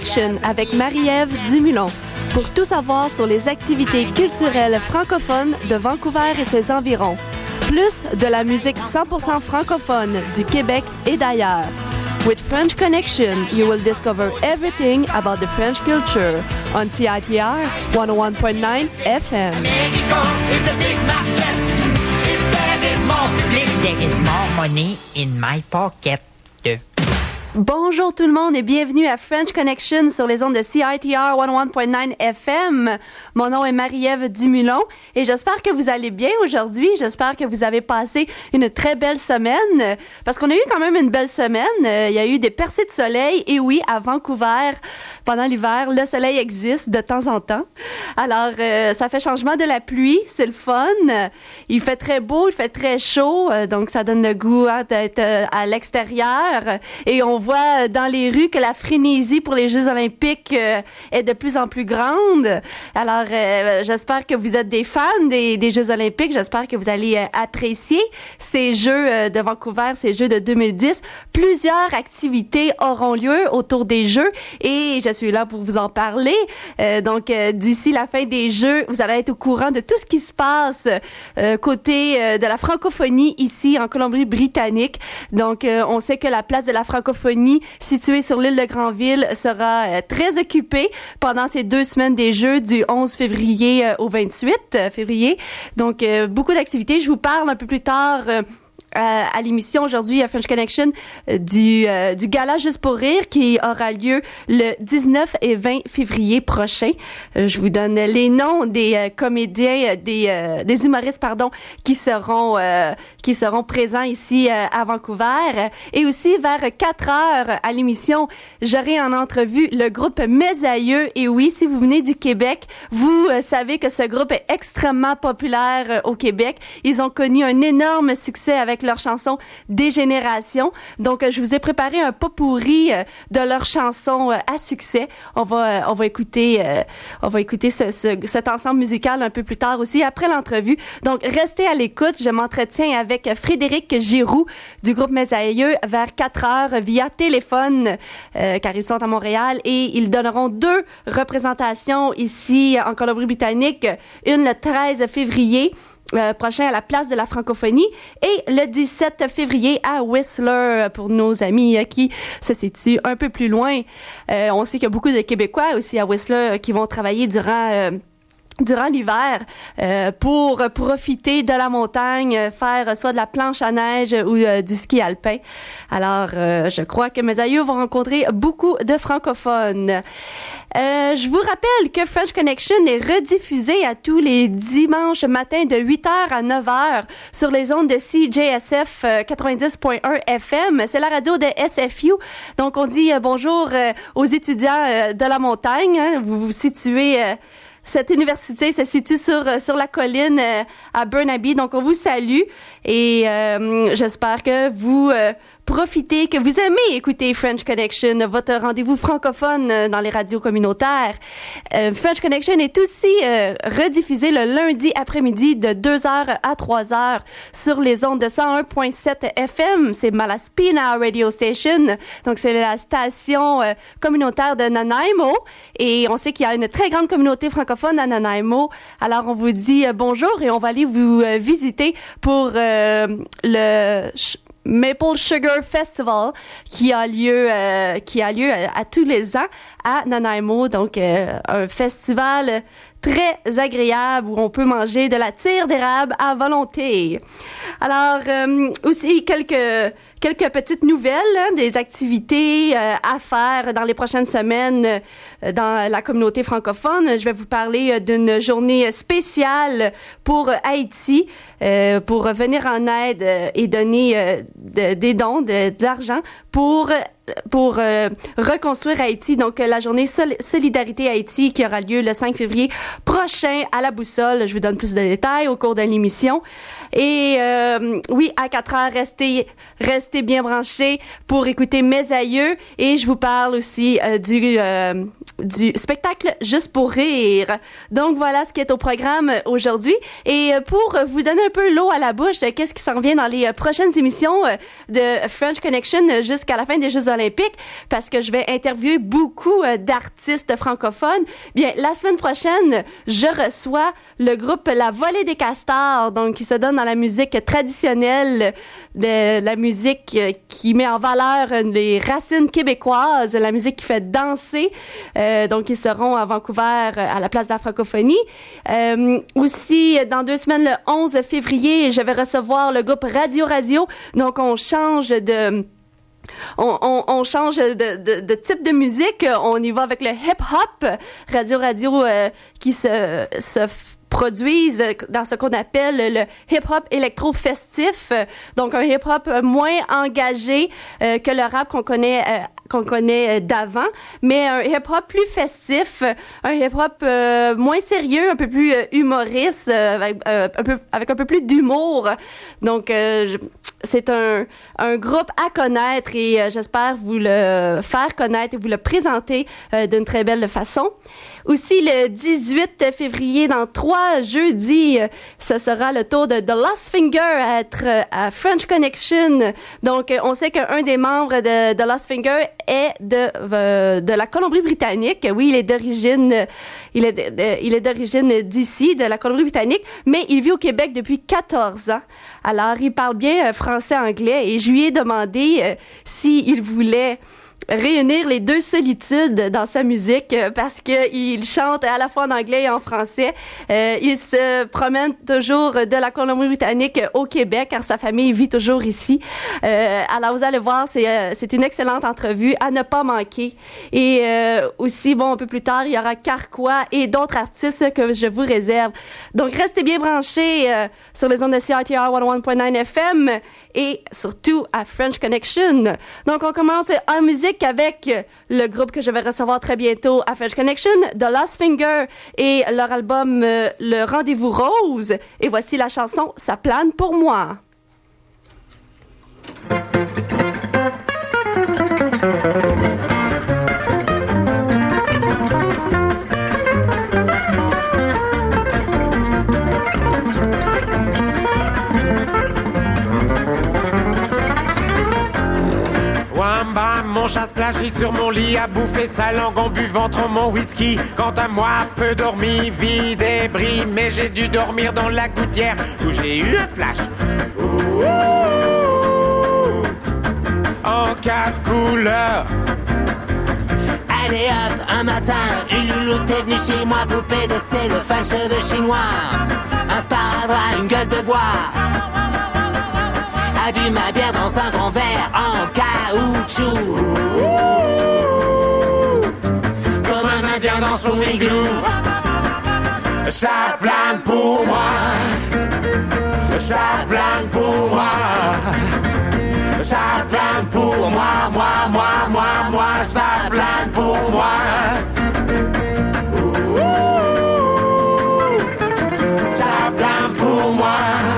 Connection avec Marie-Ève Dumulon. Pour tout savoir sur les activités culturelles francophones de Vancouver et ses environs. Plus de la musique 100% francophone du Québec et d'ailleurs. With French Connection, you will discover everything about the French culture on CITR 101.9 FM. Mexico is a big market. If there is more public, there is more money in my pocket. Bonjour tout le monde et bienvenue à French Connection sur les ondes de CITR 101.9 FM. Mon nom est Marie-Ève Dumulon et j'espère que vous allez bien aujourd'hui. J'espère que vous avez passé une très belle semaine parce qu'on a eu quand même une belle semaine. Il y a eu des percées de soleil et oui, à Vancouver, pendant l'hiver, le soleil existe de temps en temps. Alors, ça fait changement de la pluie, c'est le fun. Il fait très beau, il fait très chaud, donc ça donne le goût d'être à l'extérieur et on voit dans les rues que la frénésie pour les Jeux olympiques est de plus en plus grande. Alors, j'espère que vous êtes des fans des Jeux olympiques. J'espère que vous allez apprécier ces Jeux de Vancouver, ces Jeux de 2010. Plusieurs activités auront lieu autour des Jeux et je suis là pour vous en parler. Donc, d'ici la fin des Jeux, vous allez être au courant de tout ce qui se passe côté de la francophonie ici en Colombie-Britannique. Donc, on sait que la place de la francophonie située sur l'île de Granville sera très occupée pendant ces 2 semaines des Jeux du 11 février au 28 février. Donc, beaucoup d'activités. Je vous parle un peu plus tard à l'émission aujourd'hui à French Connection du gala Juste pour rire qui aura lieu le 19 et 20 février prochain. Je vous donne les noms des comédiens, des humoristes qui seront présents ici à Vancouver. Et aussi vers 4 heures à l'émission, j'aurai en entrevue le groupe Mes Aïeux. Et oui, si vous venez du Québec, vous savez que ce groupe est extrêmement populaire au Québec. Ils ont connu un énorme succès avec leur chanson Des générations. Donc, je vous ai préparé un pot-pourri de leurs chansons à succès. On va écouter cet ensemble musical un peu plus tard aussi, après l'entrevue. Donc, restez à l'écoute. Je m'entretiens avec Frédéric Giroux du groupe Mes Aïeux vers 4 heures via téléphone, car ils sont à Montréal et ils donneront 2 représentations ici en Colombie-Britannique. Une le 13 février prochain à la place de la francophonie et le 17 février à Whistler pour nos amis qui se situent un peu plus loin. On sait qu'il y a beaucoup de Québécois aussi à Whistler qui vont travailler durant l'hiver pour profiter de la montagne, faire soit de la planche à neige ou du ski alpin. Alors, je crois que mes aïeux vont rencontrer beaucoup de francophones. Je vous rappelle que French Connection est rediffusé à tous les dimanches matins de 8h à 9h sur les ondes de CJSF 90.1 FM. C'est la radio de SFU. Donc, on dit bonjour aux étudiants de la montagne. Hein. Vous vous situez... Cette université se situe sur la colline à Burnaby. Donc, on vous salue et j'espère que vous profitez, que vous aimez écouter French Connection, votre rendez-vous francophone dans les radios communautaires. French Connection est aussi rediffusé le lundi après-midi de 2h à 3h sur les ondes de 101.7 FM. C'est Malaspina Radio Station. Donc, c'est la station communautaire de Nanaimo. Et on sait qu'il y a une très grande communauté francophone à Nanaimo. Alors, on vous dit bonjour et on va aller vous visiter pour le Maple Sugar Festival qui a lieu à tous les ans à Nanaimo. Donc, un festival très agréable où on peut manger de la tire d'érable à volonté. Alors, aussi quelques petites nouvelles, hein, des activités à faire dans les prochaines semaines dans la communauté francophone. Je vais vous parler d'une journée spéciale pour Haïti, pour venir en aide et donner des dons, de l'argent pour reconstruire Haïti. Donc, la journée Solidarité Haïti qui aura lieu le 5 février prochain à la Boussole. Je vous donne plus de détails au cours de l'émission. Et oui, à 4h, restez bien branchés pour écouter Mes aïeux. Et je vous parle aussi du spectacle Juste pour rire. Donc voilà ce qui est au programme aujourd'hui. Et pour vous donner un peu l'eau à la bouche, qu'est-ce qui s'en vient dans les prochaines émissions de French Connection jusqu'à la fin des Jeux olympiques, parce que je vais interviewer beaucoup d'artistes francophones. Bien, la semaine prochaine, je reçois le groupe La Volée des Castors, donc qui se donne dans la musique traditionnelle, la musique qui met en valeur les racines québécoises, la musique qui fait danser. Donc, ils seront à Vancouver à la place de la francophonie. Aussi, dans 2 semaines, le 11 février, je vais recevoir le groupe Radio. Donc, on change de type de musique. On y va avec le hip-hop. Radio qui se produisent dans ce qu'on appelle le hip-hop électro-festif. Donc, un hip-hop moins engagé que le rap qu'on connaît d'avant, mais un hip-hop plus festif, un hip-hop moins sérieux, un peu plus humoriste, avec un peu plus d'humour. Donc, c'est un groupe à connaître et j'espère vous le faire connaître et vous le présenter d'une très belle façon. Aussi, le 18 février, dans 3 jeudis, ce sera le tour de The Lost Finger à être à French Connection. Donc, on sait qu'un des membres de The Lost Finger est de la Colombie-Britannique. Oui, il est d'origine d'ici, de la Colombie-Britannique, mais il vit au Québec depuis 14 ans. Alors, il parle bien français-anglais et je lui ai demandé s'il voulait réunir les deux solitudes dans sa musique parce qu'il chante à la fois en anglais et en français. Il se promène toujours de la Colombie-Britannique au Québec car sa famille vit toujours ici. Alors vous allez voir, c'est une excellente entrevue à ne pas manquer. Et aussi, un peu plus tard, il y aura Carquois et d'autres artistes que je vous réserve. Donc restez bien branchés sur les ondes de CITR 101.9 FM et surtout à French Connection. Donc on commence en musique avec le groupe que je vais recevoir très bientôt à French Connection, The Lost Finger, et leur album Le Rendez-vous Rose. Et voici la chanson Ça plane pour moi. Mon chasse-plage sur mon lit a bouffé sa langue en buvant trop mon whisky. Quant à moi, peu dormi, vide et bris, mais j'ai dû dormir dans la gouttière où j'ai eu un flash. Ouh, en 4 couleurs. Allez hop, un matin, une louloute est venue chez moi, poupée de cellophane, cheveux chinois, un sparadrap, une gueule de bois. A bu ma bière dans un grand verre en caoutchouc. Comme un indien dans son igloo. Ça plane pour moi. Ça plane pour moi. Ça plane pour moi, moi. Ça plane pour moi. Ça plane pour moi.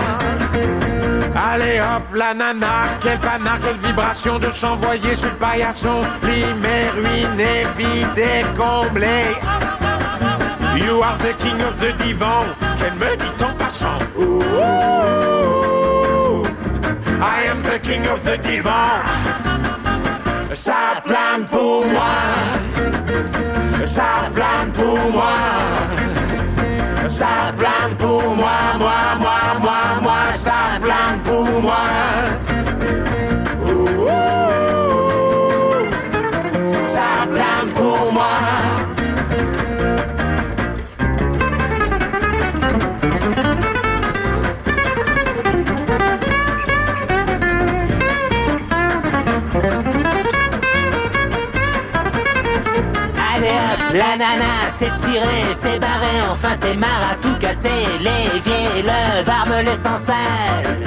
Allez hop, la nana, quel panard, quelle vibration de chant voyé sur le paillasson. Limé, ruiné, vidé, comblé. You are the king of the divan, qu'elle me dit en passant. Ooh, I am the king of the divan. Ça plane pour moi. Ça plane pour moi. Ça plane pour moi, moi. Ça plane pour moi. Ouh, ça plane pour moi. Allez hop, la nana s'est tirée, s'est barrée, enfin c'est marre à tout casser. L'évier, le bar me laisse en selle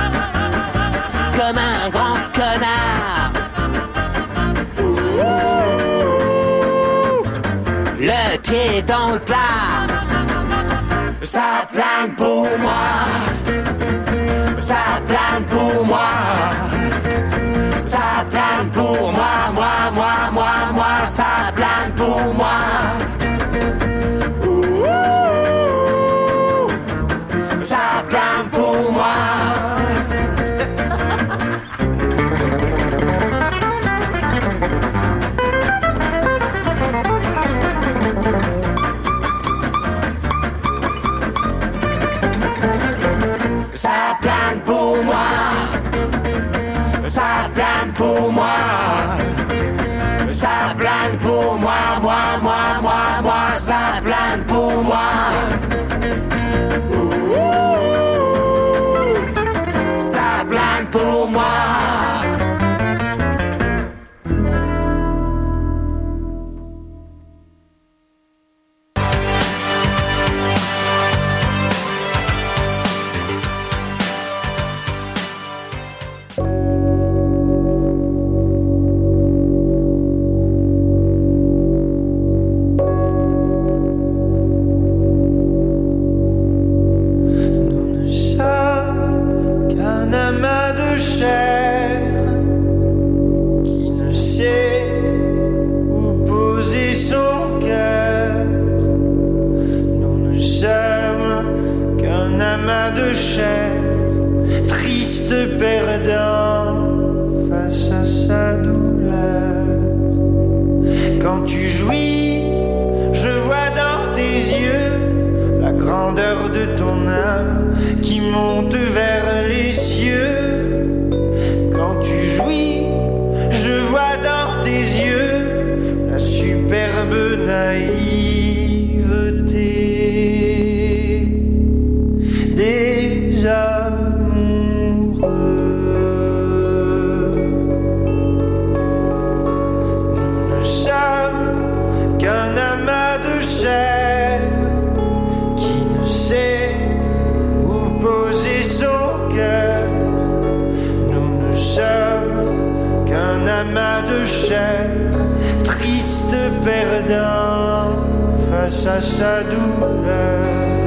comme un grand connard. Le pied dans le plat. Ça plane pour moi. plane pour moi. Ça plane pour moi, moi, ça plane pour moi. Ça plane pour moi. Ça plane pour moi. Ça plane pour moi. Ça plane pour moi, moi, ça plane pour moi. Ça plane pour moi. Face à sa douleur,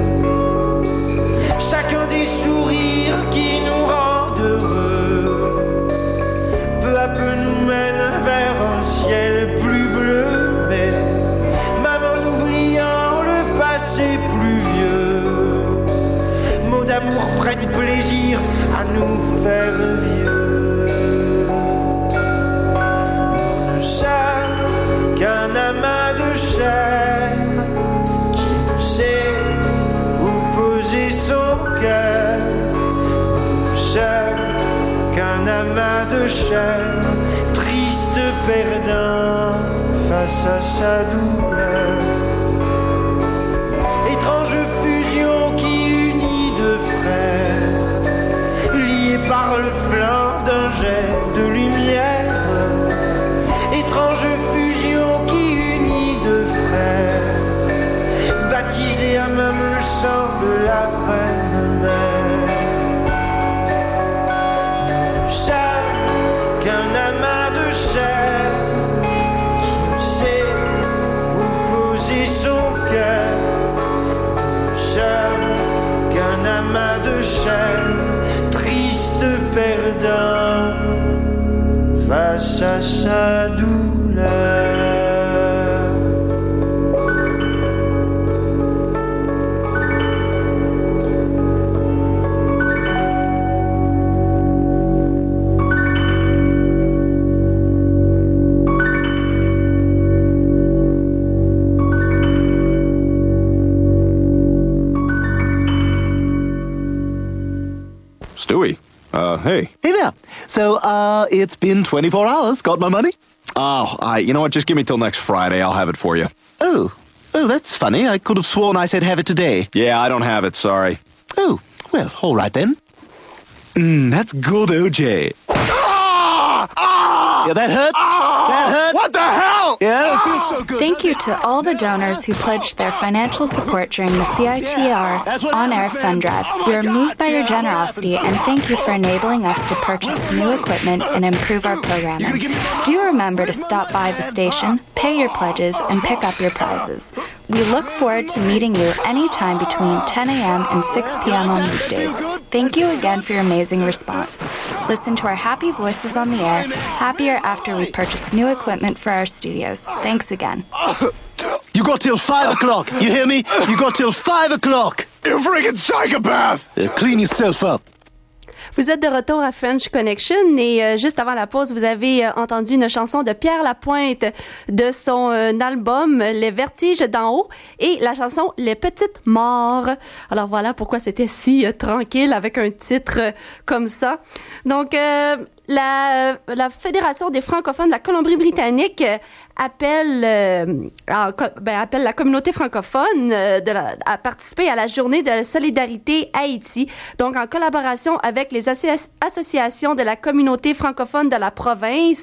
chacun des sourires qui nous rendent heureux, peu à peu nous mène vers un ciel plus bleu. Mais même en oubliant le passé pluvieux, mots d'amour prennent plaisir à nous faire vieux. Nous ne sommes qu'un amas de chair qui ne sait où poser son cœur. Nous sommes qu'un amas de chair, triste perdant face à sa douleur. Étrange fusion qui unit deux frères, liés par le flanc d'un jet de lumière. Étrange fusion qui unit deux frères, baptisés à même le sang de la reine mère. Nous sommes qu'un amas de chair qui ne sait où poser son cœur. Nous sommes qu'un amas de chair, triste perdant face à sa douleur. Stewie, hey. Hey there. So, it's been 24 hours. Got my money? Oh, you know what? Just give me till next Friday. I'll have it for you. Oh, that's funny. I could have sworn I said have it today. Yeah, I don't have it. Sorry. Oh, well, all right then. That's good, OJ. Yeah, that hurt? That hurt? What the hell? Yeah, it feels so good. Thank you to all the donors who pledged their financial support during the CITR on-air fund drive. We are moved by your generosity and thank you for enabling us to purchase new equipment and improve our programming. Do remember to stop by the station, pay your pledges, and pick up your prizes. We look forward to meeting you anytime between 10 a.m. and 6 p.m. on weekdays. Thank you again for your amazing response. Listen to our happy voices on the air, happier after we purchase new equipment for our studios. Thanks again. You got till 5 o'clock. You hear me? You got till 5 o'clock. You freaking psychopath! Clean yourself up. Vous êtes de retour à French Connection et juste avant la pause, vous avez entendu une chanson de Pierre Lapointe de son album Les Vertiges d'en haut et la chanson Les Petites Morts. Alors voilà pourquoi c'était si tranquille avec un titre comme ça. Donc la Fédération des francophones de la Colombie-Britannique appelle la communauté francophone à participer à la journée de solidarité Haïti. Donc, en collaboration avec les associations de la communauté francophone de la province,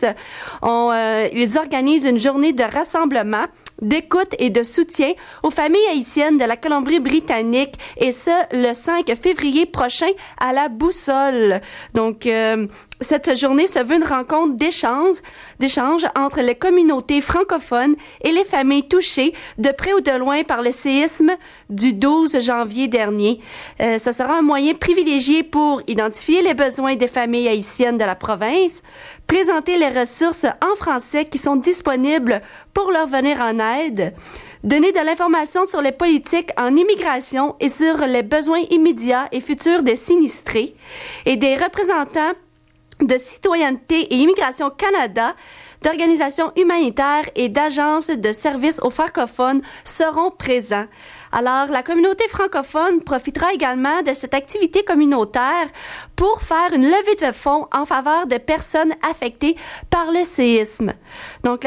ils organisent une journée de rassemblement, d'écoute et de soutien aux familles haïtiennes de la Colombie-Britannique et ce, le 5 février prochain à la Boussole. Donc, cette journée se veut une rencontre d'échange entre les communautés francophones et les familles touchées de près ou de loin par le séisme du 12 janvier dernier. Ce sera un moyen privilégié pour identifier les besoins des familles haïtiennes de la province, présenter les ressources en français qui sont disponibles pour leur venir en aide, donner de l'information sur les politiques en immigration et sur les besoins immédiats et futurs des sinistrés, et des représentants de Citoyenneté et Immigration Canada, d'organisations humanitaires et d'agences de services aux francophones seront présents. Alors, la communauté francophone profitera également de cette activité communautaire pour faire une levée de fonds en faveur de personnes affectées par le séisme. Donc,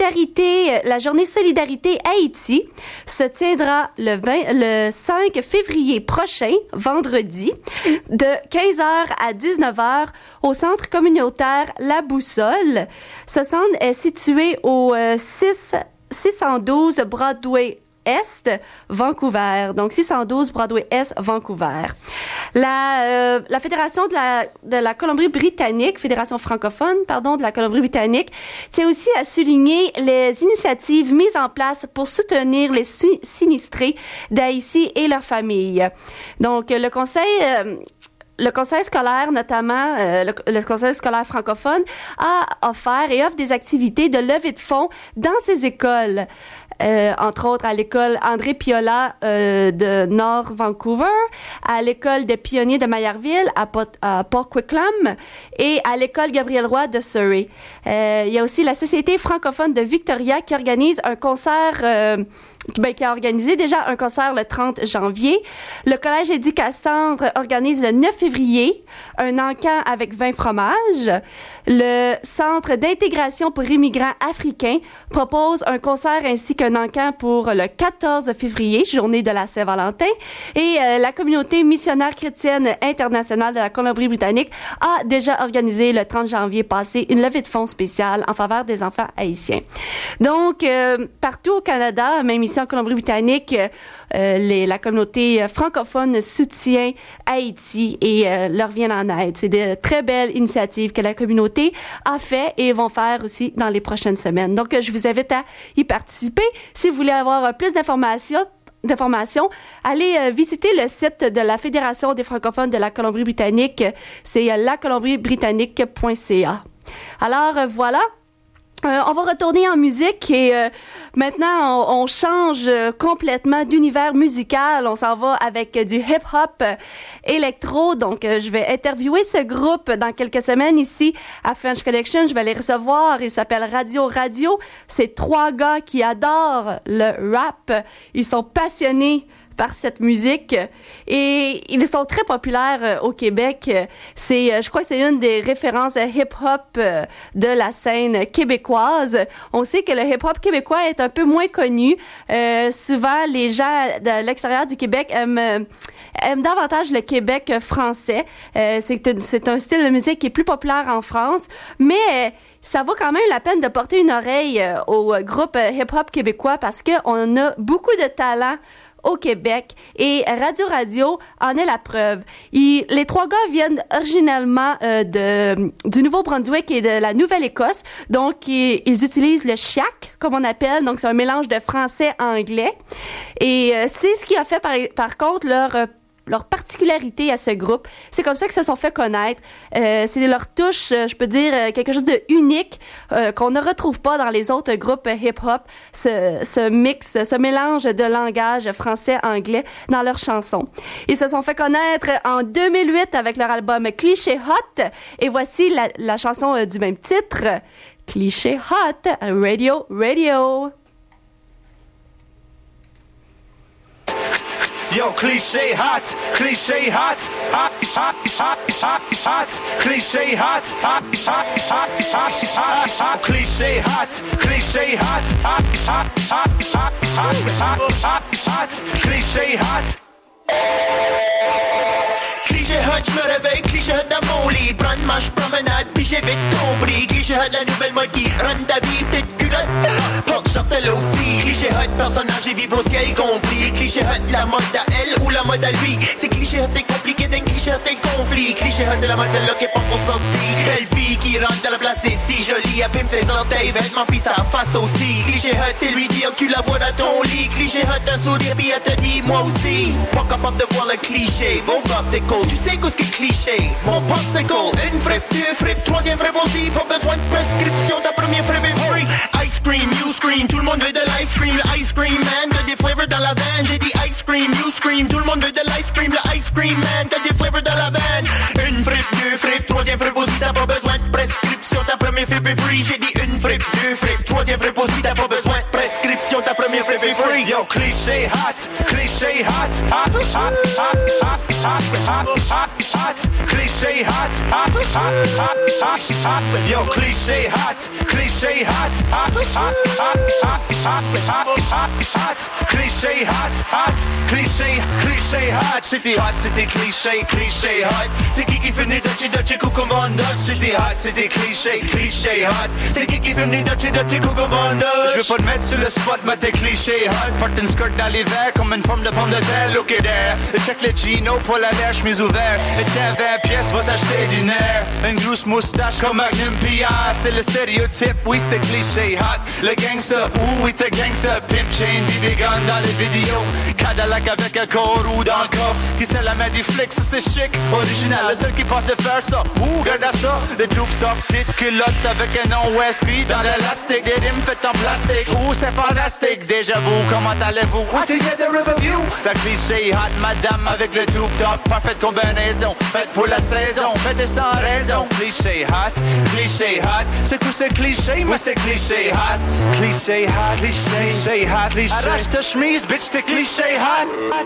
la journée Solidarité Haïti se tiendra le 5 février prochain, vendredi, de 15h à 19h au centre communautaire La Boussole. Ce centre est situé au 612 Broadway Est, Vancouver. Donc, 612 Broadway Est, Vancouver. La Fédération de la Colombie-Britannique, Fédération francophone, de la Colombie-Britannique, tient aussi à souligner les initiatives mises en place pour soutenir les sinistrés d'Haïti et leurs familles. Donc, le conseil scolaire, notamment le conseil scolaire francophone, a offert et offre des activités de levée de fonds dans ses écoles. Entre autres à l'école André Piola de Nord Vancouver, à l'école des pionniers de Maillardville à Port Coquitlam et à l'école Gabriel Roy de Surrey. Il y a aussi la Société francophone de Victoria qui organise un concert qui a organisé déjà un concert le 30 janvier. Le Collège Éducacentre organise le 9 février un encan avec 20 fromages. Le Centre d'intégration pour immigrants africains propose un concert ainsi qu'un encan pour le 14 février, journée de la Saint-Valentin. Et la communauté missionnaire chrétienne internationale de la Colombie-Britannique a déjà organisé le 30 janvier passé une levée de fonds spéciale en faveur des enfants haïtiens. Donc, partout au Canada, même ici en Colombie-Britannique, la communauté francophone soutient Haïti et leur vient en aide. C'est de très belles initiatives que la communauté a fait et vont faire aussi dans les prochaines semaines. Donc, je vous invite à y participer. Si vous voulez avoir plus d'informations, allez visiter le site de la Fédération des francophones de la Colombie-Britannique. C'est lacolombiebritanique.ca. Alors, voilà. On va retourner en musique et maintenant on change complètement d'univers musical. On s'en va avec du hip-hop électro. Donc je vais interviewer ce groupe dans quelques semaines ici à French Connection. Je vais les recevoir. Ils s'appellent Radio. C'est 3 gars qui adorent le rap. Ils sont passionnés par cette musique et ils sont très populaires au Québec. Je crois que c'est une des références hip-hop de la scène québécoise. On sait que le hip-hop québécois est un peu moins connu. Souvent, les gens de l'extérieur du Québec aiment davantage le Québec français. C'est un style de musique qui est plus populaire en France, mais ça vaut quand même la peine de porter une oreille au groupe hip-hop québécois parce qu'on a beaucoup de talent au Québec et Radio en est la preuve. Les 3 gars viennent originalement du Nouveau-Brunswick et de la Nouvelle-Écosse. Donc, ils utilisent le chiac, comme on appelle. Donc, c'est un mélange de français-anglais. Et c'est ce qui a fait, par contre, leur particularité à ce groupe. C'est comme ça qu'ils se sont fait connaître. C'est leur touche, je peux dire, quelque chose de unique qu'on ne retrouve pas dans les autres groupes hip-hop. Ce mix, ce mélange de langage français-anglais dans leurs chansons. Ils se sont fait connaître en 2008 avec leur album Cliché Hot. Et voici la chanson du même titre, Cliché Hot, Radio Radio. Yo, cliché hot, cliché hot, hot, hot, hot, hot, hot, cliché hot, hot, hot, hot, hot, hot, cliché hot, cliché hot, hot, hot, hot, hot, hot, hot, hot, cliché hot. Cliché hot, je me réveille, cliché hot dans mon lit. Prendre marche promenade, puis j'ai vite compris. Cliché hot, la nouvelle mode qui run ta vie, petite culotte. Porte sortelle aussi. Cliché hot, personnage et vive au ciel compris. Cliché hot, la mode à elle ou la mode à lui. C'est cliché hot, est compliqué d'un cliché hot, est conflit. Cliché hot, c'est la mode celle-là qui est pas consentie. Belle fille qui rentre dans la place, c'est si jolie. Abîme ses orteils, vêtements, puis sa face aussi. Cliché hot, c'est lui dire que tu la vois dans ton lit. Cliché hot, un sourire, puis elle te dit moi aussi. Pas capable de voir le cliché. Vos gars, t'es cool. Tu sais qu'est-ce qui est cliché? Mon pop c'est cool. Une frippe, deux frippes, troisième frippe aussi. Pas besoin de prescription, ta première frippe est free. Ice cream, you scream, tout le monde veut de l'ice cream. Le ice cream man, t'as des flavors dans la vanne. J'ai dit ice cream, you scream, tout le monde veut de l'ice cream. Le ice cream man, t'as des flavors dans la vanne. Une frippe, deux frippes, troisième frippe aussi. T'as pas besoin de prescription, ta première frippe est free. J'ai dit une frippe, deux frippes, troisième frippe aussi. T'as pas besoin de prescription, ta première frippe est free. Yo, cliché hot, cliché hot, hot, hot, hot, hot, hot, hot, hot, hot, cliché hot, hot, hot, hot, hot, hot, yo, cliché hot, cliché hot, hot, hot, hot, hot, hot, hot, hot, cliché hot, hot, cliché hot, c'était cliché, cliché hot. C'est qui finit Dutchy Coucoumonda? C'était hot, c'était cliché, cliché hot. C'est qui finit Dutchy Coucoumonda? Je veux pas te mettre sur le spot, mais t'es cliché hot. Porte une skirt dans l'hiver comme une forme de pomme de terre. Look at there, check les jeans, pas la lèche, chemise ouverte. Et tiens, 20 pièces, va t'acheter du nerf. Une grosse moustache comme Magnum P.I. C'est le stéréotype, oui c'est cliché hot. Le gangsta, oui t'es gangsta. Pimp chain, BB gun dans les vidéos. Cadillac avec un corps dans le coffre. Qui c'est la main du flic, ça c'est chic. Original, le seul qui pense de faire ça. Regarde à ça, des troupes ça. Petite culotte avec un nom Westby dans l'élastique. Des rimes faites en plastique. C'est fantastique. Déjà vous, comment allez-vous? Together review. La cliché hot, madame avec le tube top. Parfaite combinaison, faite pour la saison. Faites sans raison. Cliché hot, cliché hot. C'est tout ce cliché, moi c'est cliché hot. Cliché hot, cliché hot, cliché. Arrache ta chemise, bitch, t'es cliché hot.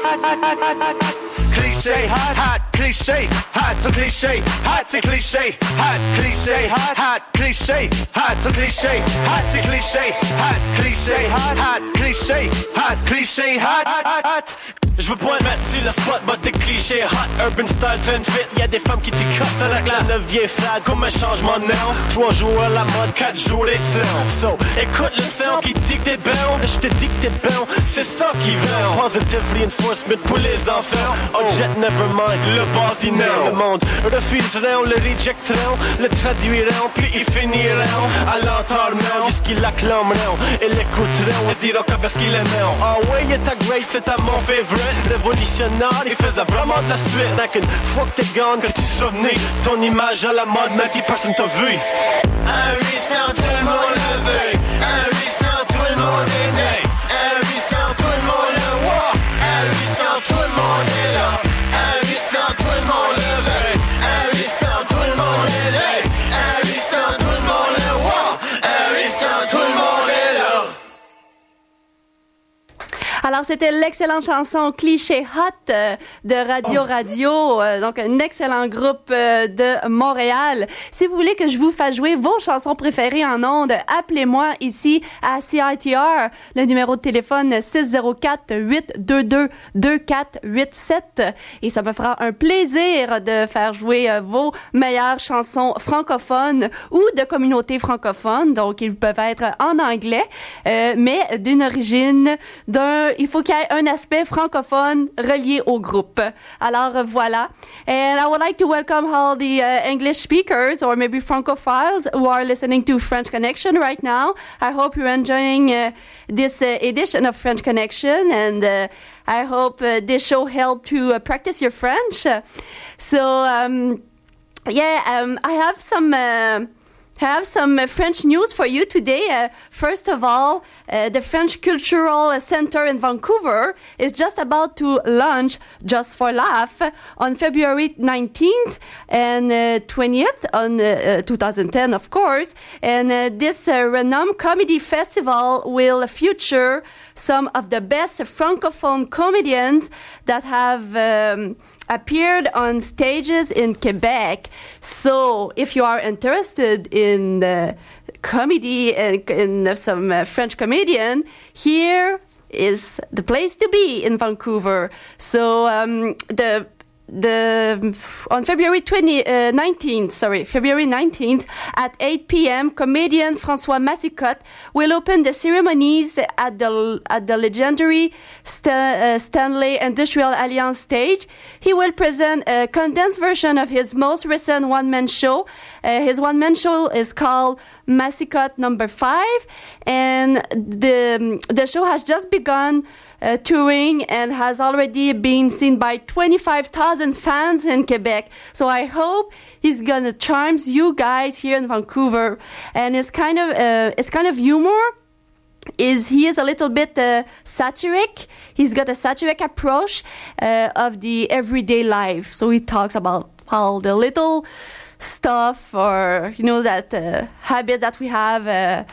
Cliché hot, cliché hot, c'est cliché hot, c'est cliché hot, cliché hot, cliché hot, c'est cliché hot, c'est cliché hot, cliché hot, cliché hot, cliché hot. Je veux pas mettre sur le spot, but t'es cliché hot, urban style, trend fit. Y'a des femmes qui t'écossent avec la neuvième frag comme un changement de nom. 3 jours à la mode, 4 jours d'excellent. So, écoute le son qui dit que t'es bon. Je te dis que t'es bon, c'est ça qui veut. Positive reinforcement pour les enfants. Oh, jet never mind, le boss dit non. Le monde refuseront, le rejecteront, le traduiront, puis ils finiront à l'entendement jusqu'ils l'acclameront et l'écouteront. Ils diront que parce qu'ils l'aimeront. Ah ouais, y'a ta grace, c'est à mon favorite. Révolutionnaire, il faisait vraiment de la suite. Dès qu'une fois que t'es gone, que tu seras venu, ton image à la mode, mais 10 personnes t'a vu. Un 800, tout le monde le veut. Un 800, tout le monde est né. Un 800, tout le monde le voit. Un 800, tout le monde est là. Un 800, tout le monde le veut. Un 800, tout le monde est né. Un 800, tout le monde le voit. Un 800, tout le monde est là. Alors, c'était l'excellente chanson Cliché Hot de Radio, donc un excellent groupe de Montréal. Si vous voulez que je vous fasse jouer vos chansons préférées en ondes, appelez-moi ici à CITR, le numéro de téléphone 604-822-2487 et ça me fera un plaisir de faire jouer vos meilleures chansons francophones ou de communautés francophones, donc ils peuvent être en anglais, mais d'une origine il faut qu'il y ait un aspect francophone relié au groupe. Alors, voilà. And I would like to welcome all the English speakers or maybe Francophiles who are listening to French Connection right now. I hope you're enjoying this edition of French Connection, and I hope this show helped to practice your French. I have some French news for you today. First of all, the French Cultural Center in Vancouver is just about to launch Just for Laugh on February 19th and 20th on 2010, of course. And this renowned comedy festival will feature some of the best Francophone comedians that have appeared on stages in Quebec. So if you are interested in comedy and in some French comedian, here is the place to be in Vancouver. So on February 19th at 8 p.m., comedian François Massicotte will open the ceremonies at the legendary Stanley Industrial Alliance stage. He will present a condensed version of his most recent one-man show. His one-man show is called Massicotte Number 5, and the show has just begun touring and has already been seen by 25,000 fans in Quebec. So I hope he's gonna charm you guys here in Vancouver. And it's kind of humor. He is a little bit satiric. He's got a satiric approach of the everyday life. So he talks about all the little stuff, or that habit that we have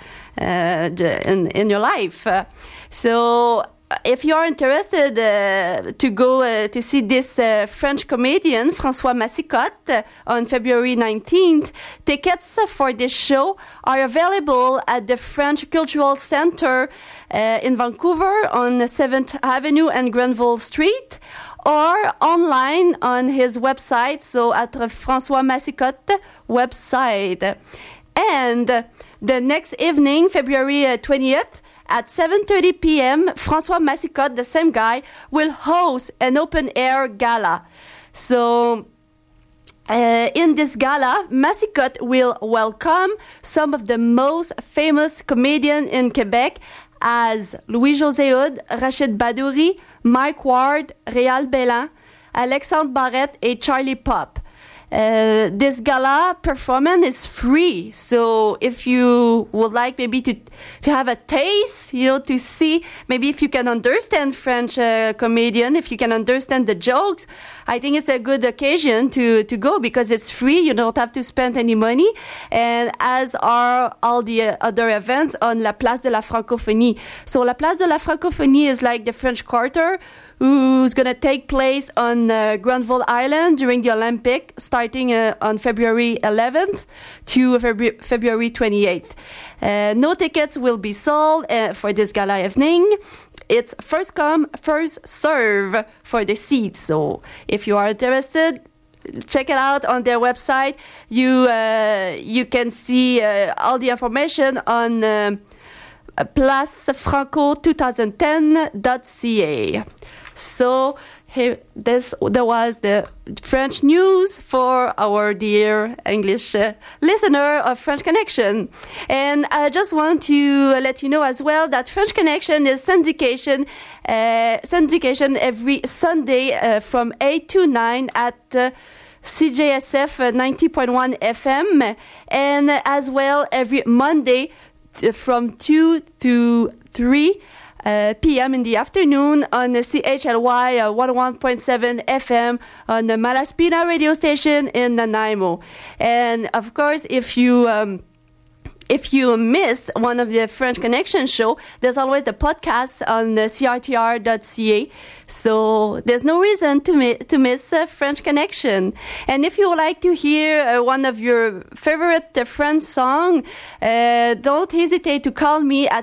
in your life. So if you are interested to go to see this French comedian, François Massicotte, on February 19th, tickets for this show are available at the French Cultural Center in Vancouver on 7th Avenue and Grenville Street, or online on his website, so at François Massicotte website. And the next evening, February 20th, at 7:30 p.m., François Massicotte, the same guy, will host an open-air gala. So in this gala, Massicotte will welcome some of the most famous comedians in Quebec, as Louis-José Hood, Rachid Badouri, Mike Ward, Réal Bélan, Alexandre Barrette, and Charlie Pop. This gala performance is free, so if you would like maybe to have a taste, to see maybe if you can understand French comedian, if you can understand the jokes, I think it's a good occasion to go, because it's free. You don't have to spend any money, and as are all the other events on La Place de la Francophonie. So La Place de la Francophonie is like the French Quarter, who's going to take place on Granville Island during the Olympic, starting on February 11th to February 28th. No tickets will be sold for this gala evening. It's first come, first serve for the seats. So if you are interested, check it out on their website. You can see all the information on placefranco2010.ca. So there was the French news for our dear English listener of French Connection. And I just want to let you know as well that French Connection is syndication every Sunday from 8 to 9 at CJSF 90.1 FM, and as well every Monday from 2 to 3 p.m. in the afternoon on the CHLY 101.7 FM on the Malaspina radio station in Nanaimo. And of course, if you miss one of the French Connection show, there's always the podcast on the CRTR.ca. So there's no reason to miss French Connection. And if you would like to hear one of your favorite French songs, don't hesitate to call me at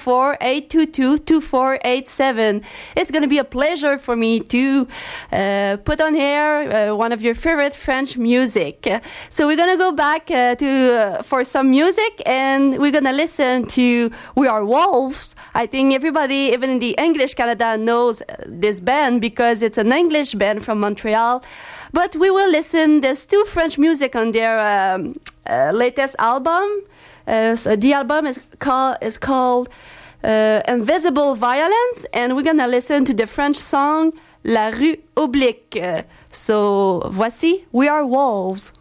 604-822-2487. It's going to be a pleasure for me to put on air one of your favorite French music. So we're going to go back for some music, and we're going to listen to We Are Wolves. I think everybody, even in the English Canada, knows this band because it's an English band from Montreal. But we will listen. There's two French music on their latest album. So the album is called Invisible Violence, and we're gonna listen to the French song La Rue Oblique. So voici We Are Wolves.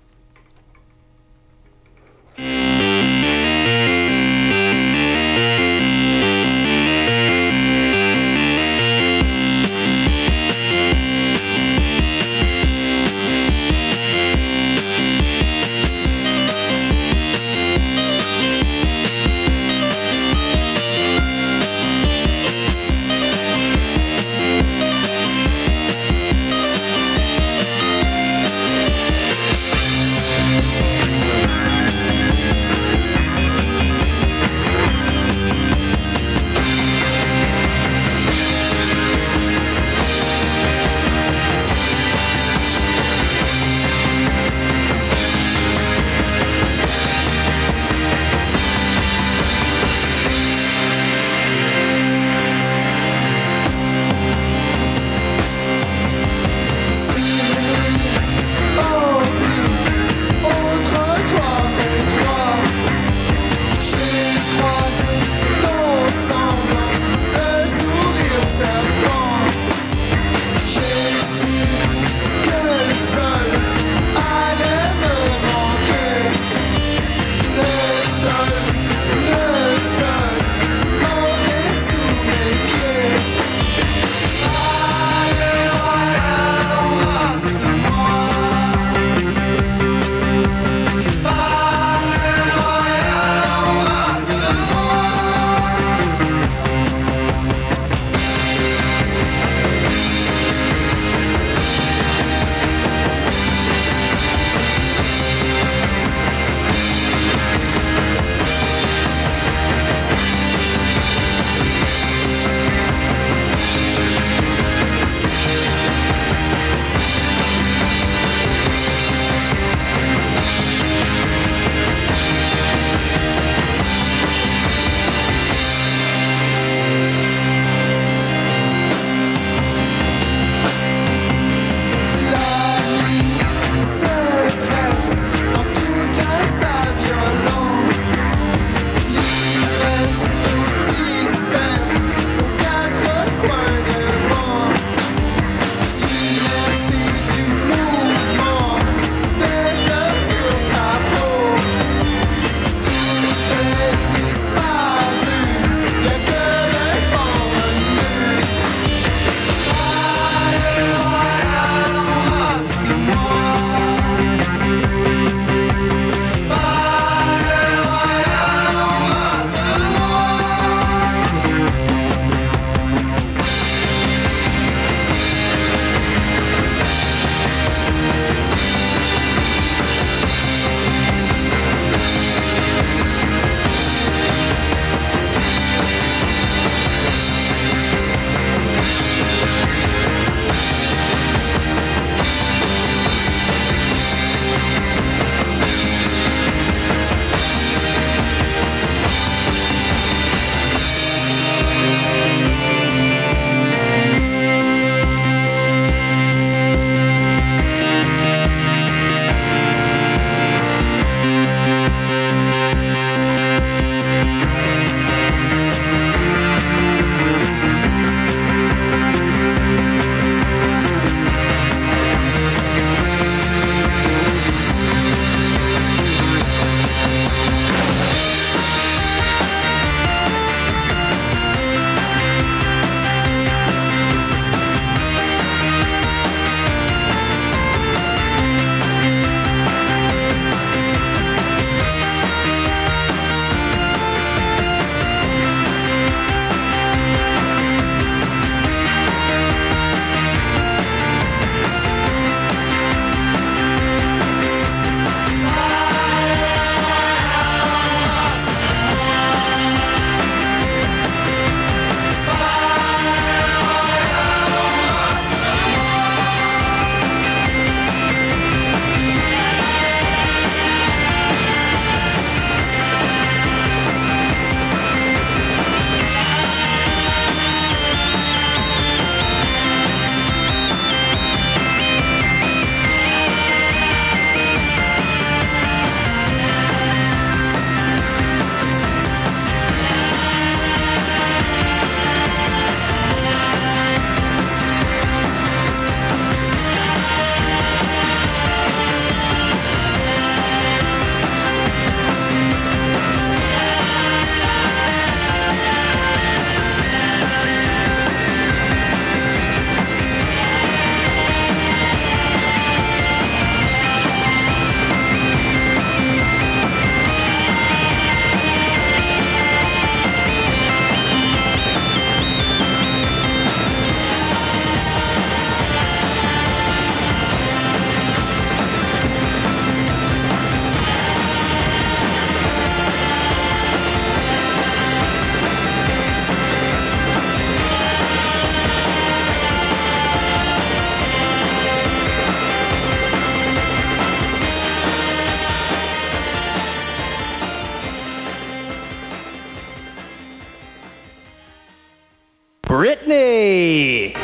Brittany.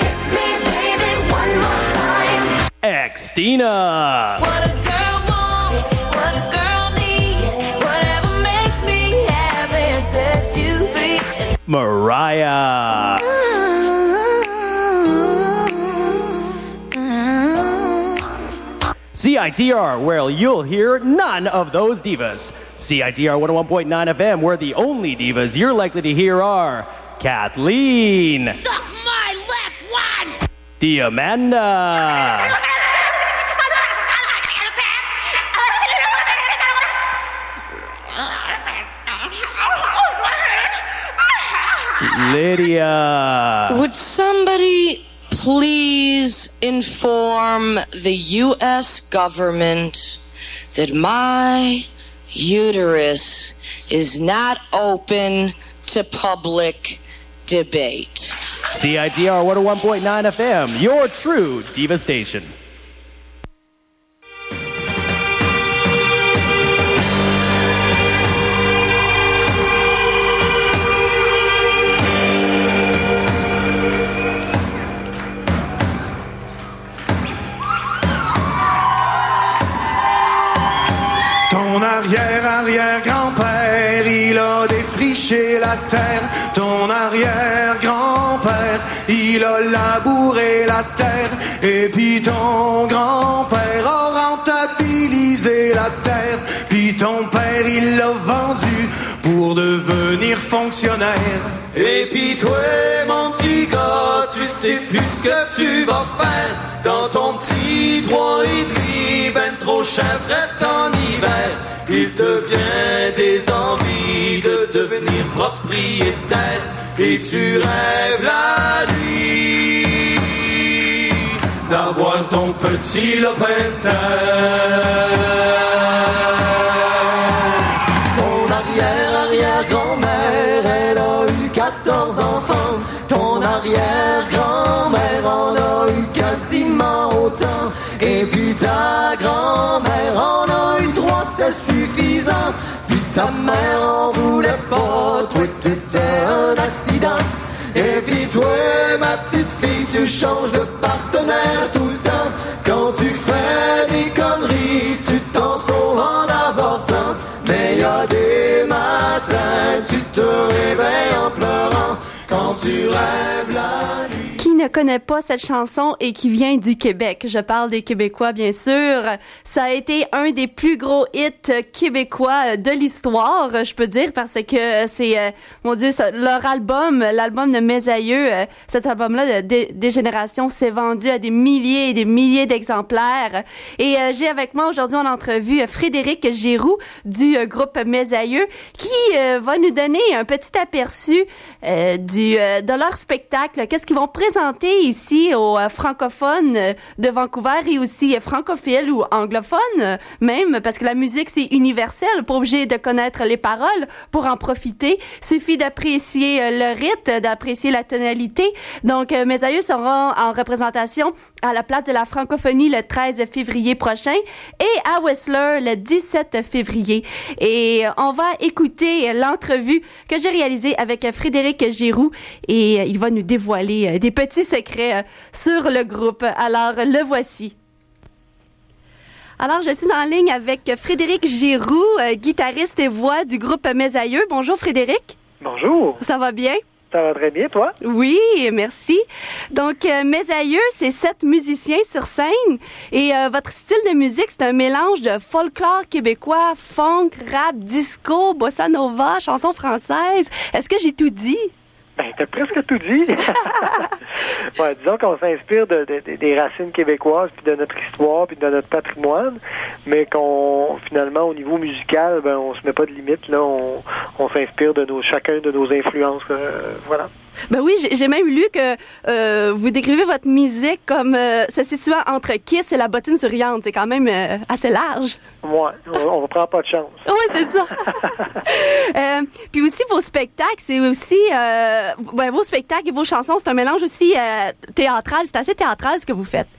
Xtina. What a girl wants, what a girl needs, whatever makes me happy and sets you free. Mariah. CITR, where you'll hear none of those divas. CITR 101.9 FM, where the only divas you're likely to hear are Kathleen. Suck my left one! Diamanda. Lydia. Would somebody please inform the U.S. government that my uterus is not open to public debate? CITR 101.9 FM, your true diva station. Ton arrière-arrière-grand-père, il a défriché la terre. Ton arrière-grand-père, il a labouré la terre. Et puis ton grand-père a rentabilisé la terre. Puis ton père, il l'a vendu pour devenir fonctionnaire. Et puis toi, mon petit gars, tu sais plus ce que tu vas faire. Dans ton petit 3,5, ben trop chèvrette en hiver. Il te vient des envies de devenir propriétaire. Et tu rêves la nuit d'avoir ton petit lopin de terre. Ton arrière-arrière-grand-mère, elle a eu 14 enfants. Ton arrière-grand-mère en a eu quasiment autant. Et puis ta grand-mère en a eu 3, c'était suffisant. Puis ta mère en voulait pas, toi t'étais un accident. Et puis toi, ma petite fille, tu changes de partenaire tout le temps. Quand tu fais des conneries, tu t'en sauves en avortant. Mais y a des matins, tu te réveilles en pleurant. Quand tu rêves la nuit. Qui ne connaît pas cette chanson et qui vient du Québec? Je parle des Québécois, bien sûr. Ça a été un des plus gros hits québécois de l'histoire, je peux dire, parce que c'est, mon Dieu, leur album, l'album de Mes Aïeux, cet album-là de Dégénération s'est vendu à des milliers et des milliers d'exemplaires. Et j'ai avec moi aujourd'hui en entrevue Frédéric Giroux du groupe Mes Aïeux qui va nous donner un petit aperçu de leur spectacle. Qu'est-ce qu'ils vont présenter ici aux francophones de Vancouver et aussi francophiles ou anglophones même, parce que la musique, c'est universel, pas obligé de connaître les paroles pour en profiter. Suffit d'apprécier le rythme, d'apprécier la tonalité. Donc, Mes Aïeux seront en représentation à la place de la francophonie le 13 février prochain et à Whistler le 17 février. Et on va écouter l'entrevue que j'ai réalisée avec Frédéric Giroux et il va nous dévoiler des petits secrets sur le groupe. Alors, le voici. Alors, je suis en ligne avec Frédéric Giroux, guitariste et voix du groupe Mes Aïeux. Bonjour Frédéric. Bonjour. Ça va bien? Ça va très bien, toi? Oui, merci. Donc, Mes Aïeux, c'est 7 musiciens sur scène et votre style de musique, c'est un mélange de folklore québécois, funk, rap, disco, bossa nova, chansons françaises. Est-ce que j'ai tout dit? Ben, t'as presque tout dit. Ouais, disons qu'on s'inspire des racines québécoises, puis de notre histoire, puis de notre patrimoine, mais qu'on, finalement, au niveau musical, ben, on se met pas de limite, là, on s'inspire de chacun de nos influences, voilà. Ben oui, j'ai même lu que vous décrivez votre musique comme se situant entre Kiss et la bottine sur Yande. C'est quand même assez large. Ouais, on ne prend pas de chance. Oui, c'est ça. Puis aussi, vos spectacles, c'est aussi... vos spectacles et vos chansons, c'est un mélange aussi théâtral. C'est assez théâtral ce que vous faites.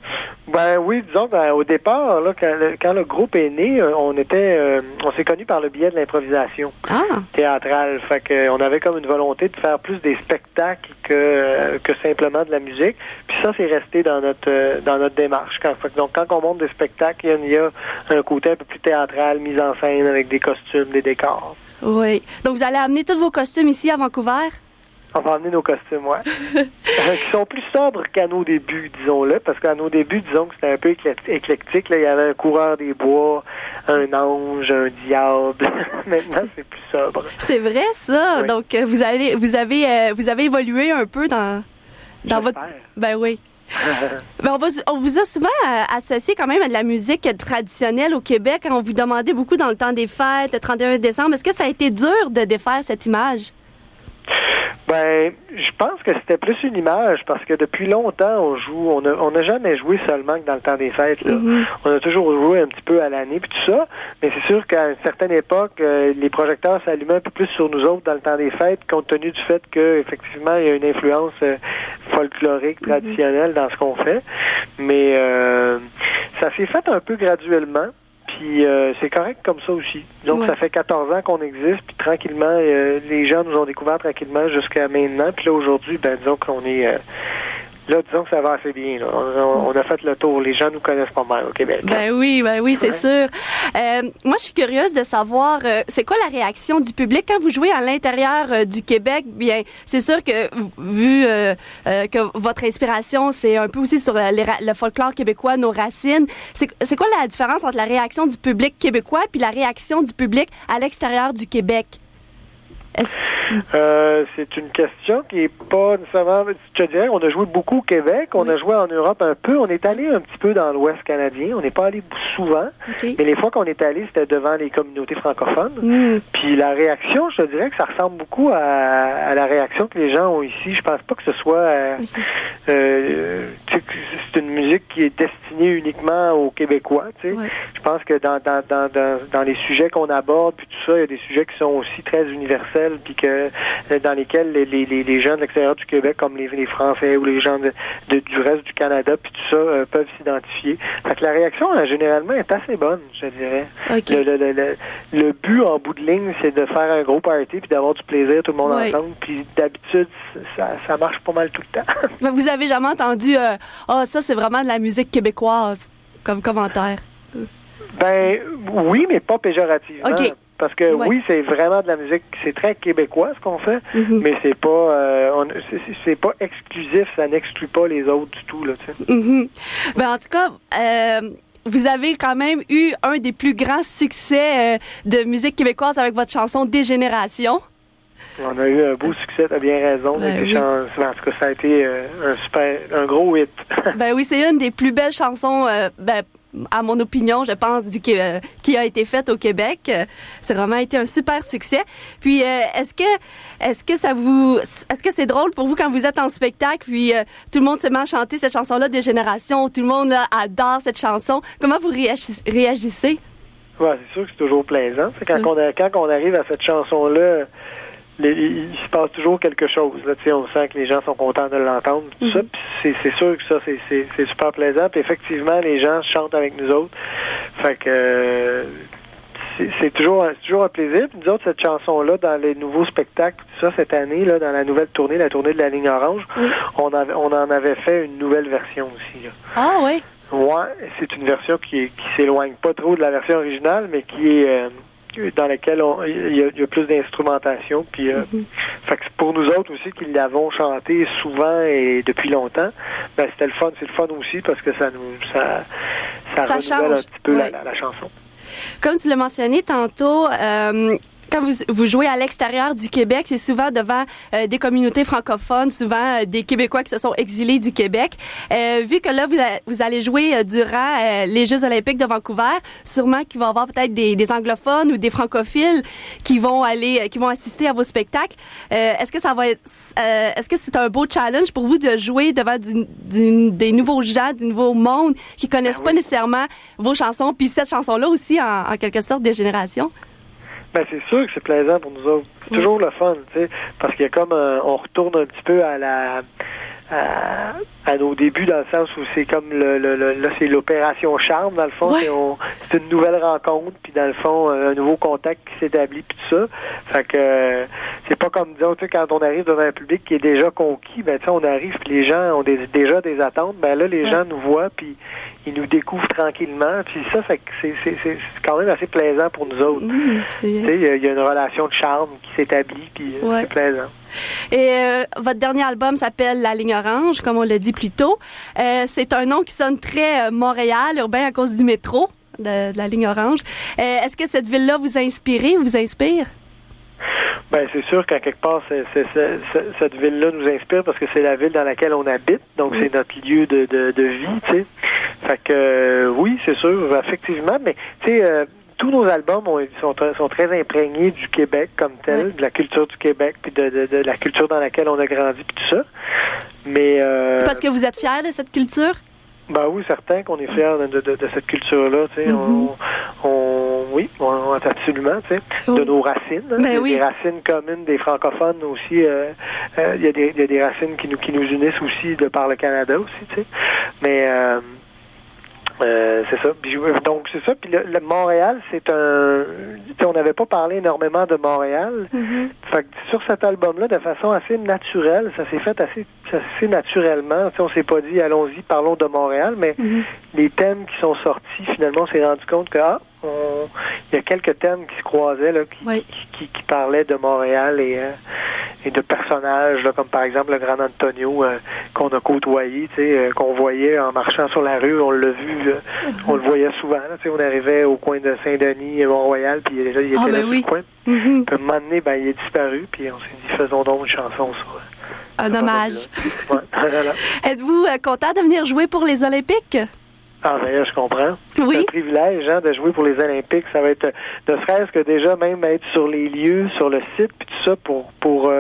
Ben oui, disons, au départ, là, quand le groupe est né, on s'est connus par le biais de l'improvisation théâtrale. Fait que on avait comme une volonté de faire plus des spectacles que simplement de la musique. Puis ça, c'est resté dans notre démarche. Donc, quand on monte des spectacles, il y a un côté un peu plus théâtral, mise en scène avec des costumes, des décors. Oui. Donc, vous allez amener tous vos costumes ici à Vancouver? On va amener nos costumes, ouais. Qui sont plus sobres qu'à nos débuts, disons-le, parce qu'à nos débuts, disons que c'était un peu éclectique. Là, il y avait un coureur des bois, un ange, un diable. Maintenant, c'est plus sobre. C'est vrai, ça. Oui. Donc, vous avez évolué un peu dans votre... Ben oui. Ben on vous a souvent associé quand même à de la musique traditionnelle au Québec. On vous demandait beaucoup dans le temps des fêtes, le 31 décembre. Est-ce que ça a été dur de défaire cette image? Ben, je pense que c'était plus une image parce que depuis longtemps on n'a jamais joué seulement que dans le temps des fêtes. Là. Mm-hmm. On a toujours joué un petit peu à l'année puis tout ça, mais c'est sûr qu'à une certaine époque, les projecteurs s'allumaient un peu plus sur nous autres dans le temps des fêtes, compte tenu du fait que effectivement il y a une influence folklorique traditionnelle dans ce qu'on fait. Mais ça s'est fait un peu graduellement. Puis c'est correct comme ça aussi. Donc ça fait 14 ans qu'on existe, puis tranquillement, les gens nous ont découvert tranquillement jusqu'à maintenant. Puis là aujourd'hui, ben disons qu'on est là, disons que ça va assez bien. Là. On a fait le tour. Les gens nous connaissent pas mal au Québec. Ben oui, c'est sûr. Moi, je suis curieuse de savoir, c'est quoi la réaction du public quand vous jouez à l'intérieur du Québec? Bien, c'est sûr que, vu que votre inspiration, c'est un peu aussi sur le folklore québécois, nos racines, c'est quoi la différence entre la réaction du public québécois puis la réaction du public à l'extérieur du Québec? C'est une question qui est pas nécessairement... Je te dirais, on a joué beaucoup au Québec, on a joué en Europe un peu, on est allé un petit peu dans l'Ouest canadien, on n'est pas allé souvent, mais les fois qu'on est allé, c'était devant les communautés francophones. Puis la réaction, je te dirais que ça ressemble beaucoup à la réaction que les gens ont ici. Je pense pas que ce soit... c'est une musique qui est destinée uniquement aux Québécois, tu sais. Je pense que dans les sujets qu'on aborde, puis tout ça, il y a des sujets qui sont aussi très universels, puis que dans lesquels les gens de l'extérieur du Québec, comme les Français ou les gens du reste du Canada, puis tout ça, peuvent s'identifier. Fait que la réaction, généralement, est assez bonne, je dirais. Okay. Le but, en bout de ligne, c'est de faire un gros party, puis d'avoir du plaisir, tout le monde ensemble, puis d'habitude, ça marche pas mal tout le temps. Vous avez jamais entendu ça, c'est vraiment de la musique québécoise, comme commentaire? Ben, oui, mais pas péjorativement. Okay. Parce que oui, c'est vraiment de la musique, c'est très québécois ce qu'on fait, mais c'est pas c'est pas exclusif, ça n'exclut pas les autres du tout là, tu sais. Ben en tout cas, vous avez quand même eu un des plus grands succès de musique québécoise avec votre chanson Dégénération. On a eu un beau succès, t'as bien raison. En tout cas, ça a été un gros hit. Ben oui, c'est une des plus belles chansons, à mon opinion, je pense, qui a été faite au Québec. C'est vraiment été un super succès. Puis, est-ce que c'est drôle pour vous quand vous êtes en spectacle, puis tout le monde se met à chanter cette chanson-là des générations, tout le monde là, adore cette chanson. Comment vous réagissez? Ouais, c'est sûr que c'est toujours plaisant. Quand on arrive à cette chanson-là, il se passe toujours quelque chose. Là, on sent que les gens sont contents de l'entendre. Tout ça, puis c'est sûr que ça, c'est super plaisant. Puis effectivement, les gens chantent avec nous autres. Fait que c'est toujours un plaisir. Puis nous autres, cette chanson-là, dans les nouveaux spectacles, tout ça, cette année, là, dans la nouvelle tournée, la tournée de la ligne orange, on en avait fait une nouvelle version aussi. Là. Ah oui? Ouais, c'est une version qui s'éloigne pas trop de la version originale, mais qui est... dans laquelle il y a plus d'instrumentation. Puis, fait que pour nous autres aussi qui l'avons chanté souvent et depuis longtemps, ben c'était le fun. C'est le fun aussi parce que ça renouvelle change un petit peu la chanson. Comme tu l'as mentionné tantôt, quand vous jouez à l'extérieur du Québec, c'est souvent devant des communautés francophones, souvent des Québécois qui se sont exilés du Québec. Vu que là, vous allez jouer durant les Jeux olympiques de Vancouver, sûrement qu'il va y avoir peut-être des anglophones ou des francophiles qui vont assister à vos spectacles. Est-ce que c'est un beau challenge pour vous de jouer devant des nouveaux gens, du nouveau monde qui connaissent pas nécessairement vos chansons, puis cette chanson-là aussi, en quelque sorte, des générations? Ben c'est sûr que c'est plaisant pour nous autres. C'est toujours le fun, tu sais, parce qu'il y a comme on retourne un petit peu à à nos débuts, dans le sens où c'est comme là, c'est l'opération charme, dans le fond. Ouais. C'est une nouvelle rencontre, puis dans le fond, un nouveau contact qui s'établit, puis tout ça. Fait que c'est pas comme, disons, tu sais, quand on arrive devant un public qui est déjà conquis, ben tu sais, on arrive, puis les gens ont déjà des attentes. Ben là, les gens nous voient, puis ils nous découvrent tranquillement. Puis ça, fait que c'est quand même assez plaisant pour nous autres. Tu sais, il y a une relation de charme qui s'établit, puis c'est plaisant. Et votre dernier album s'appelle La Ligne Orange, comme on l'a dit plus tôt. C'est un nom qui sonne très Montréal, urbain à cause du métro, de la Ligne Orange. Est-ce que cette ville-là vous a inspiré, vous inspire? Ben c'est sûr qu'à quelque part, cette ville-là nous inspire parce que c'est la ville dans laquelle on habite, donc c'est notre lieu de vie, tu sais. Fait que oui, c'est sûr, effectivement, mais tu sais, tous nos albums sont très imprégnés du Québec comme tel, de la culture du Québec, puis de la culture dans laquelle on a grandi, puis tout ça. Mais parce que vous êtes fiers de cette culture? Ben oui, certain qu'on est fiers de cette culture-là, tu sais. Oui, absolument, tu sais, de nos racines. Hein. Il y a des racines communes des francophones aussi. Il y a des racines qui nous unissent aussi de par le Canada aussi, tu sais. Mais c'est ça. Donc c'est ça. Puis le Montréal, c'est un. On n'avait pas parlé énormément de Montréal. Fait que sur cet album-là, de façon assez naturelle, ça s'est fait assez naturellement. T'sais, on s'est pas dit allons-y, parlons de Montréal, mais les thèmes qui sont sortis, finalement, on s'est rendu compte que il y a quelques thèmes qui se croisaient là, qui parlaient de Montréal et de personnages, là, comme par exemple le Grand Antonio qu'on a côtoyé, qu'on voyait en marchant sur la rue, on l'a vu, on le voyait souvent. Là, on arrivait au coin de Saint-Denis et Mont-Royal, puis il était là sur le coin. Puis à un moment donné, il est disparu, puis on s'est dit faisons donc une chanson sur un hommage. Êtes-vous content de venir jouer pour les Olympiques? Ah, d'ailleurs, je comprends. Oui. C'est un privilège de jouer pour les Olympiques. Ça va être, ne serait-ce que déjà même être sur les lieux, sur le site, puis tout ça pour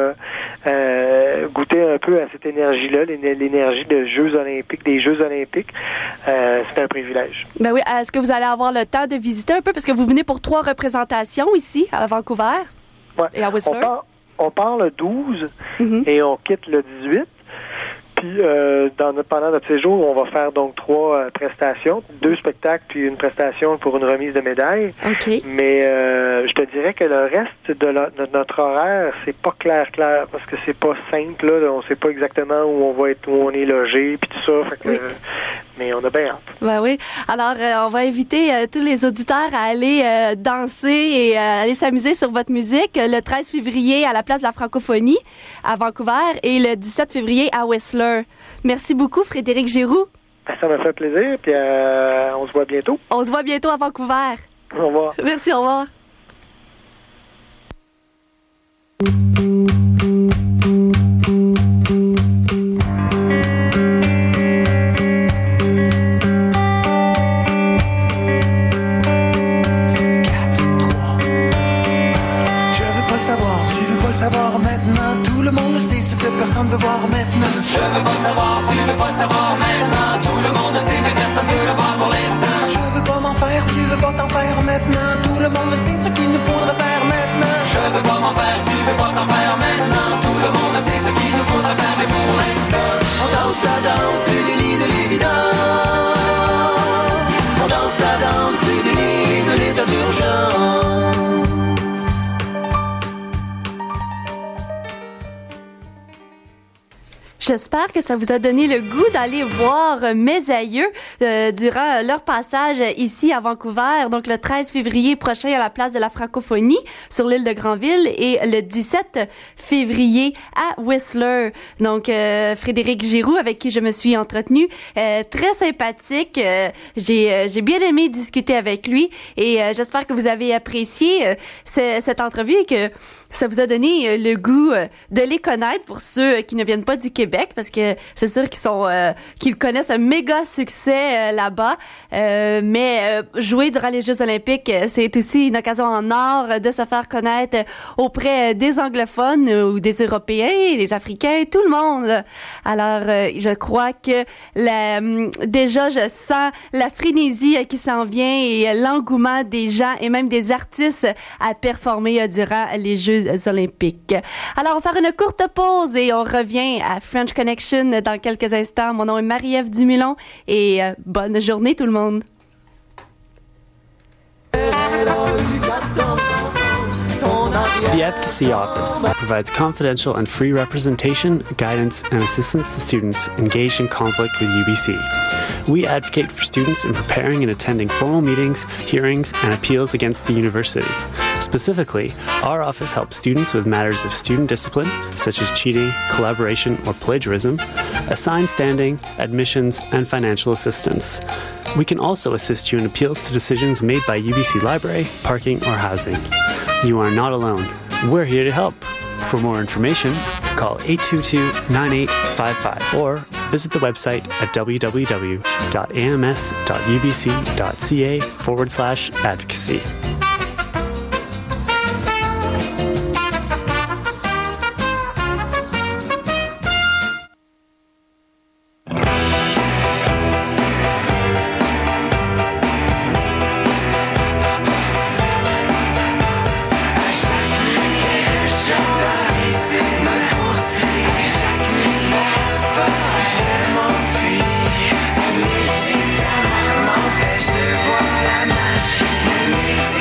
goûter un peu à cette énergie-là, l'énergie des Jeux Olympiques. C'est un privilège. Ben oui. Est-ce que vous allez avoir le temps de visiter un peu? Parce que vous venez pour 3 représentations ici, à Vancouver et à Whistler. On part le 12 et on quitte le 18. Puis pendant notre séjour, on va faire donc 3 prestations, 2 spectacles puis une prestation pour une remise de médaille. Mais je te dirais que le reste de notre horaire, c'est pas clair parce que c'est pas simple là, on sait pas exactement où on est logé puis tout ça. Fait que, mais on a bien hâte. Ben oui. Alors on va inviter tous les auditeurs à aller danser et aller s'amuser sur votre musique le 13 février à la place de la francophonie à Vancouver et le 17 février à Whistler. Merci beaucoup, Frédéric Giroux. Ça m'a fait plaisir, puis on se voit bientôt. On se voit bientôt à Vancouver. Au revoir. Merci, au revoir. Savoir maintenant, tout le monde le sait, ce que personne ne veut voir maintenant. Je veux pas le savoir, tu veux pas le savoir maintenant. Tout le monde le sait, mais personne ne veut le voir pour l'instant. Je veux pas m'en faire, tu veux pas t'en faire maintenant. Tout le monde le sait, ce qu'il nous faudra faire maintenant. Je veux pas m'en faire, tu veux pas t'en faire maintenant. Tout le monde le sait, ce qu'il nous faudra faire, mais pour l'instant. On danse la danse du délit de l'évidence. On danse la danse du délit de l'état d'urgence. J'espère que ça vous a donné le goût d'aller voir mes aïeux durant leur passage ici à Vancouver, donc le 13 février prochain à la place de la francophonie sur l'île de Granville et le 17 février à Whistler. Donc Frédéric Giroux avec qui je me suis entretenue, très sympathique. J'ai bien aimé discuter avec lui et j'espère que vous avez apprécié cette entrevue et que ça vous a donné le goût de les connaître pour ceux qui ne viennent pas du Québec, parce que c'est sûr qu'ils connaissent un méga succès là-bas. Mais jouer durant les Jeux Olympiques, c'est aussi une occasion en or de se faire connaître auprès des anglophones ou des Européens, des Africains, tout le monde. Alors, je crois que déjà, je sens la frénésie qui s'en vient et l'engouement des gens et même des artistes à performer durant les Jeux Jeux olympiques. Alors, on va faire une courte pause et on revient à French Connection dans quelques instants. Mon nom est Marie-Ève Dumulon et bonne journée tout le monde. The Advocacy Office provides confidential and free representation, guidance, and assistance to students engaged in conflict with UBC. We advocate for students in preparing and attending formal meetings, hearings, and appeals against the university. Specifically, our office helps students with matters of student discipline, such as cheating, collaboration, or plagiarism, assigned standing, admissions, and financial assistance. We can also assist you in appeals to decisions made by UBC Library, parking, or housing. You are not alone. We're here to help. For more information, call 822-9855 or visit the website at www.ams.ubc.ca/advocacy. Médicament m'empêche de voir la machine.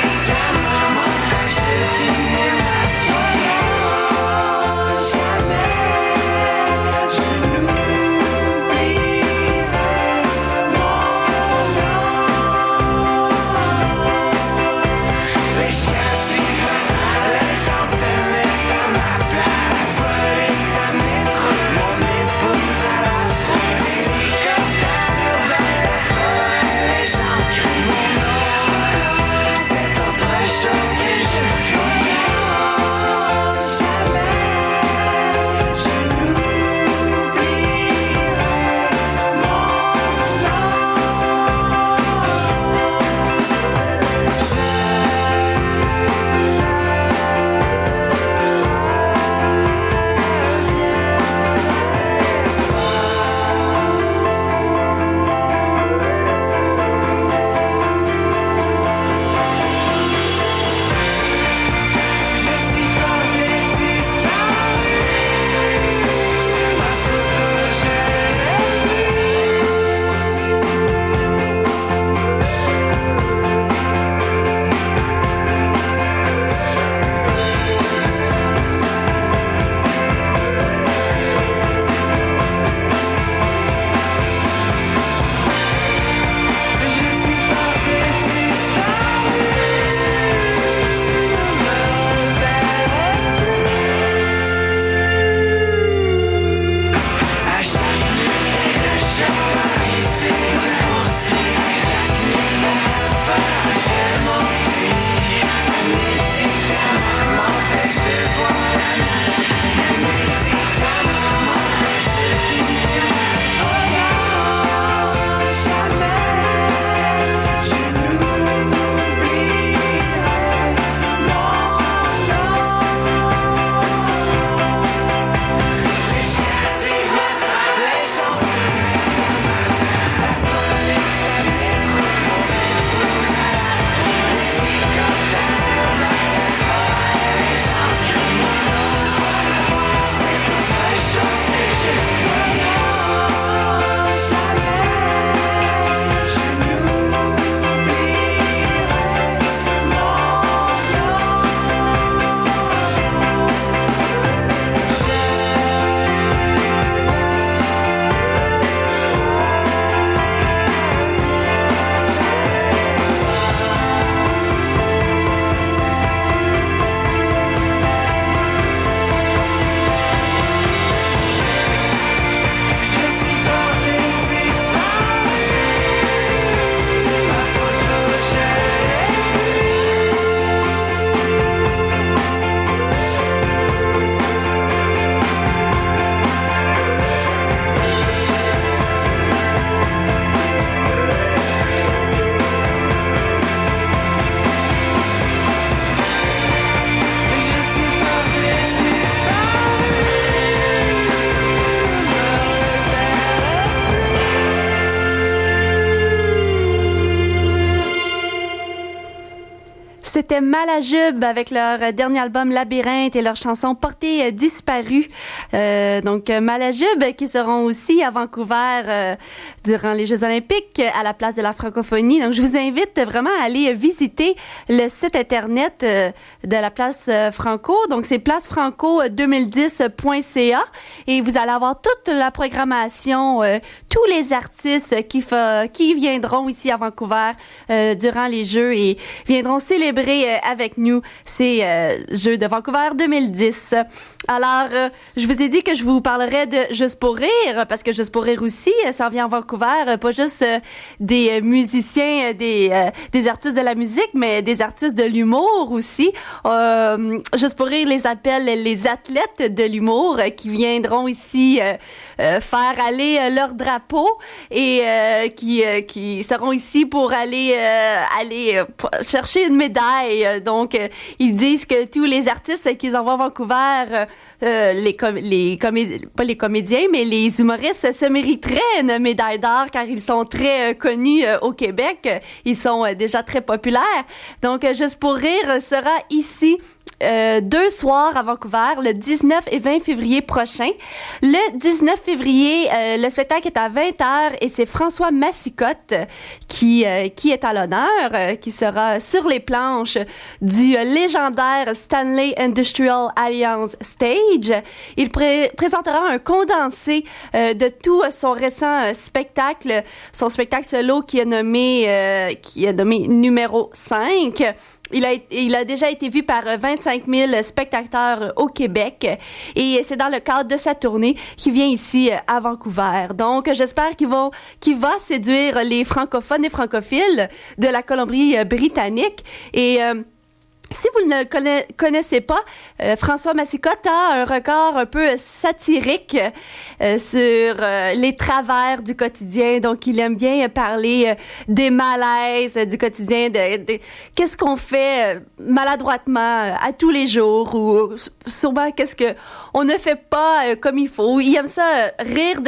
C'était Malajube avec leur dernier album Labyrinthe et leur chanson Portée disparue. Donc Malajube qui seront aussi à Vancouver durant les Jeux olympiques à la place de la francophonie. Donc je vous invite vraiment à aller visiter le site internet de la place Franco. Donc c'est placefranco2010.ca et vous allez avoir toute la programmation, tous les artistes qui viendront ici à Vancouver durant les Jeux et viendront célébrer avec nous ces Jeux de Vancouver 2010. Alors, je vous ai dit que je vous parlerais de Juste pour rire, parce que Juste pour rire aussi, ça revient à Vancouver, pas juste des musiciens, des artistes de la musique, mais des artistes de l'humour aussi. Juste pour rire les appelle les athlètes de l'humour qui viendront ici faire aller leur drapeau et qui seront ici pour aller chercher une médaille. Donc, ils disent que tous les artistes qu'ils envoient à Vancouver, pas les comédiens, mais les humoristes se mériteraient une médaille d'or car ils sont très connus au Québec. Ils sont déjà très populaires. Donc, Juste pour rire sera ici 2 soirs à Vancouver, le 19 et 20 février prochain. Le 19 février, le spectacle est à 20h et c'est François Massicotte qui est à l'honneur, qui sera sur les planches du légendaire Stanley Industrial Alliance Stage. Il présentera un condensé de tout son récent spectacle, son spectacle solo qui est nommé numéro 5. Il a déjà été vu par 25 000 spectateurs au Québec et c'est dans le cadre de sa tournée qu'il vient ici à Vancouver. Donc, j'espère qu'il va séduire les francophones et francophiles de la Colombie-Britannique et si vous ne le connaissez pas, François Massicotte a un regard un peu satirique sur les travers du quotidien. Donc, il aime bien parler des malaises du quotidien, de qu'est-ce qu'on fait maladroitement à tous les jours ou sûrement qu'est-ce que on ne fait pas comme il faut. Il aime ça rire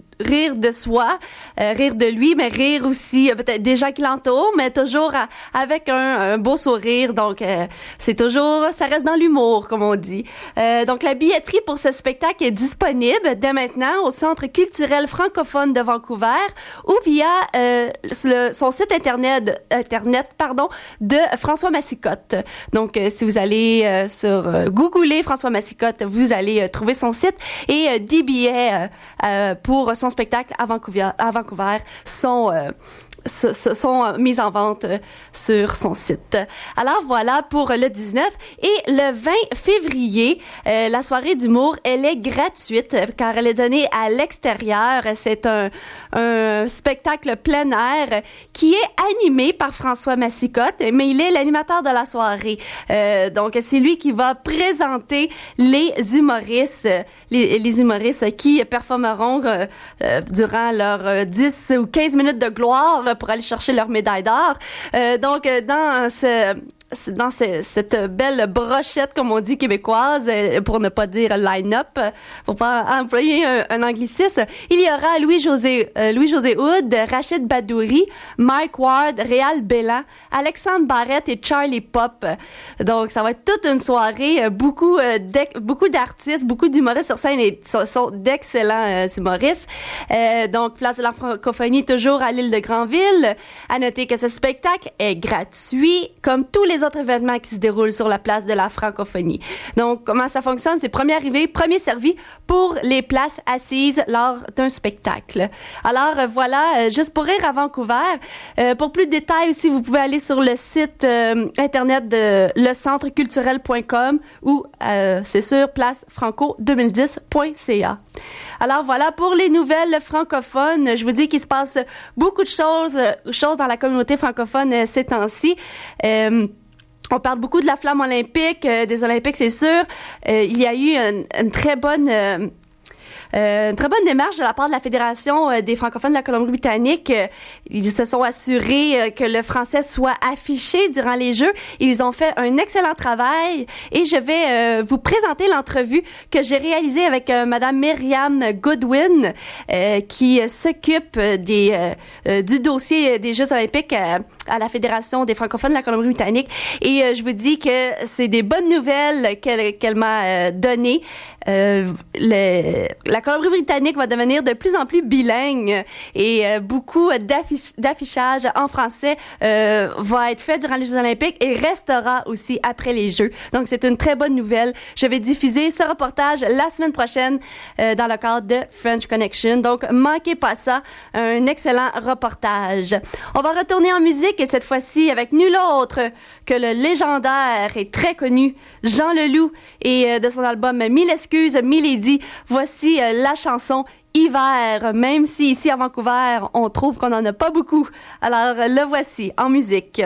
de soi, rire de lui, mais rire aussi peut-être des gens qui l'entourent, mais toujours avec un beau sourire. Donc, ça reste dans l'humour, comme on dit. Donc, la billetterie pour ce spectacle est disponible dès maintenant au Centre culturel francophone de Vancouver ou via son site internet de François Massicotte. Donc, si vous allez googler François Massicotte, vous allez trouver son site et des billets pour son spectacle à Vancouver sont mis en vente sur son site. Alors voilà pour le 19 et le 20 février, la soirée d'humour, elle est gratuite car elle est donnée à l'extérieur. C'est un spectacle plein air qui est animé par François Massicotte, mais il est l'animateur de la soirée. Donc c'est lui qui va présenter les humoristes qui performeront durant leurs 10 ou 15 minutes de gloire pour aller chercher leur médaille d'or. Donc, dans cette belle brochette, comme on dit, québécoise, pour ne pas dire line-up, pour pas employer un anglicisme, il y aura Louis-José Hood, Rachid Badouri, Mike Ward, Réal Bellan, Alexandre Barrette et Charlie Pop. Donc, ça va être toute une soirée, beaucoup d'artistes, beaucoup d'humoristes sur scène et sont d'excellents humoristes. Donc, place de la francophonie, toujours à l'île de Granville. À noter que ce spectacle est gratuit, comme tous les autres événements qui se déroulent sur la place de la francophonie. Donc, comment ça fonctionne? C'est premier arrivé, premier servi pour les places assises lors d'un spectacle. Alors, voilà, Juste pour rire à Vancouver. Pour plus de détails aussi, vous pouvez aller sur le site internet de lecentreculturel.com ou, c'est sûr, placefranco2010.ca. Alors voilà, pour les nouvelles francophones, je vous dis qu'il se passe beaucoup de choses dans la communauté francophone ces temps-ci. On parle beaucoup de la flamme olympique, des Olympiques, c'est sûr. Il y a eu une très bonne démarche de la part de la Fédération des francophones de la Colombie-Britannique. Ils se sont assurés que le français soit affiché durant les Jeux. Ils ont fait un excellent travail et je vais vous présenter l'entrevue que j'ai réalisée avec Madame Myriam Goodwin qui s'occupe du dossier des Jeux olympiques à la Fédération des francophones de la Colombie-Britannique. Et je vous dis que c'est des bonnes nouvelles qu'elle m'a données. La Colombie-Britannique va devenir de plus en plus bilingue et beaucoup d'affichage en français va être fait durant les Jeux olympiques et restera aussi après les Jeux. Donc, c'est une très bonne nouvelle. Je vais diffuser ce reportage la semaine prochaine dans le cadre de French Connection. Donc, manquez pas ça. Un excellent reportage. On va retourner en musique et cette fois-ci avec nul autre que le légendaire et très connu Jean Leloup et de son album Mille excuses, Milady. Voici la chanson Hiver, même si ici à Vancouver, on trouve qu'on n'en a pas beaucoup. Alors, le voici en musique.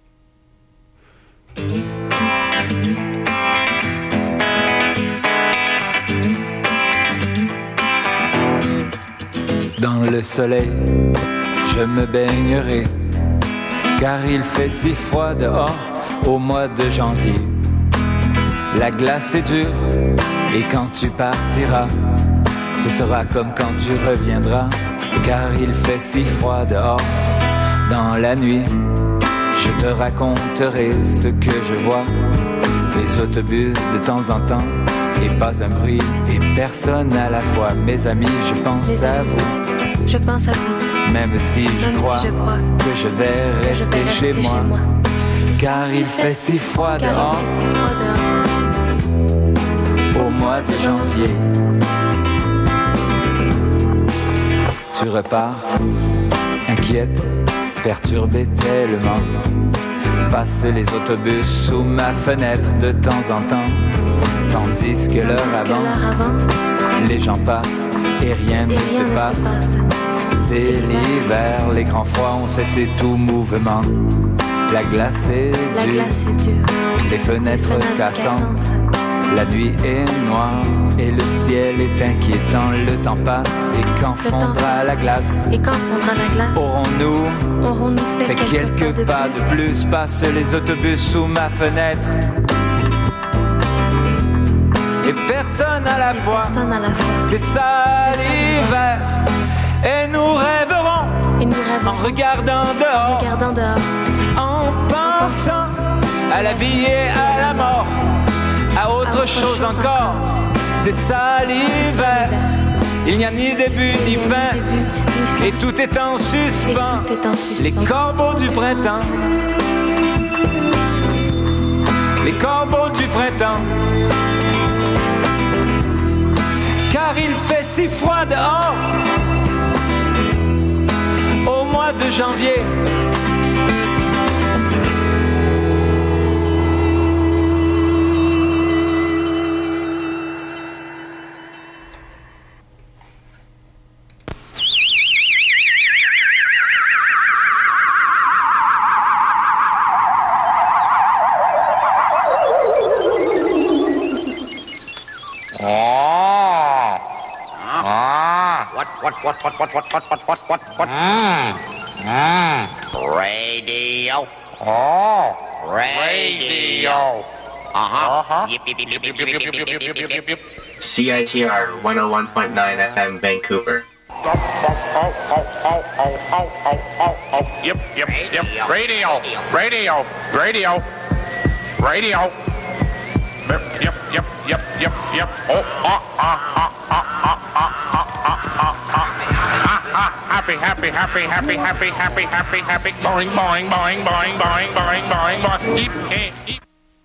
Dans le soleil, je me baignerai, car il fait si froid dehors au mois de janvier. La glace est dure, et quand tu partiras, ce sera comme quand tu reviendras, car il fait si froid dehors. Dans la nuit, je te raconterai ce que je vois, les autobus de temps en temps, et pas un bruit, et personne à la fois. Mes amis, je pense à vous. Je pense à vous. Même si je crois que je vais rester chez moi, car il fait si froid dehors au mois de janvier. Tu repars, inquiète, perturbée tellement. Passe les autobus sous ma fenêtre de temps en temps, tandis que l'heure avance, les gens passent et rien ne se passe. C'est l'hiver, les grands froids ont cessé tout mouvement. La glace est dure, les fenêtres cassantes. La nuit est noire et le ciel est inquiétant. Le temps passe et quand fondra la glace, aurons-nous fait quelques pas de plus? Passent les autobus sous ma fenêtre et personne à la fois. C'est ça l'hiver. Et nous rêverons en regardant dehors, en pensant à la vie et à la mort, à autre chose encore. C'est ça l'hiver. Il n'y a ni début ni fin, et tout est en suspens. Les corbeaux du printemps, les corbeaux du printemps. Car il fait si froid dehors au mois de janvier. What? Radio. Radio. Yip. CITR 101.9 FM Vancouver. Yep. Radio. Yep. Oh, happy. Boing. Eep.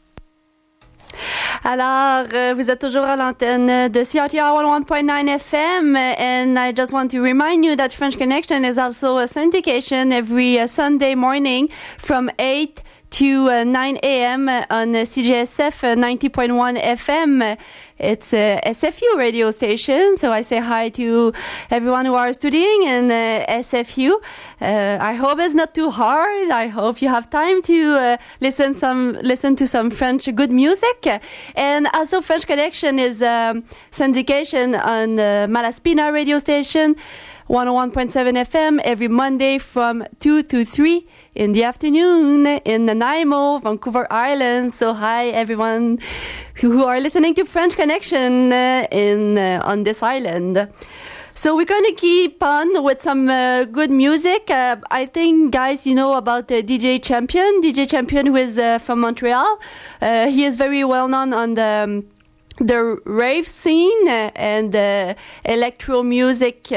Alors, vous êtes toujours à l'antenne de CITR 101.9 FM, and I just want to remind you that French Connection is also a syndication every Sunday morning from 8 to 9 a.m. on CJSF 90.1 FM. It's a SFU radio station, so I say hi to everyone who are studying in SFU. I hope it's not too hard. I hope you have time to listen to some French good music. And also French Connection is a syndication on Malaspina radio station, 101.7 FM, every Monday from 2 to 3 in the afternoon in Nanaimo, Vancouver Island. So hi everyone who are listening to French Connection on this island. So we're going to keep on with some good music. I think, guys, you know about DJ Champion. DJ Champion, who is from Montreal. He is very well known on the rave scene and electro music.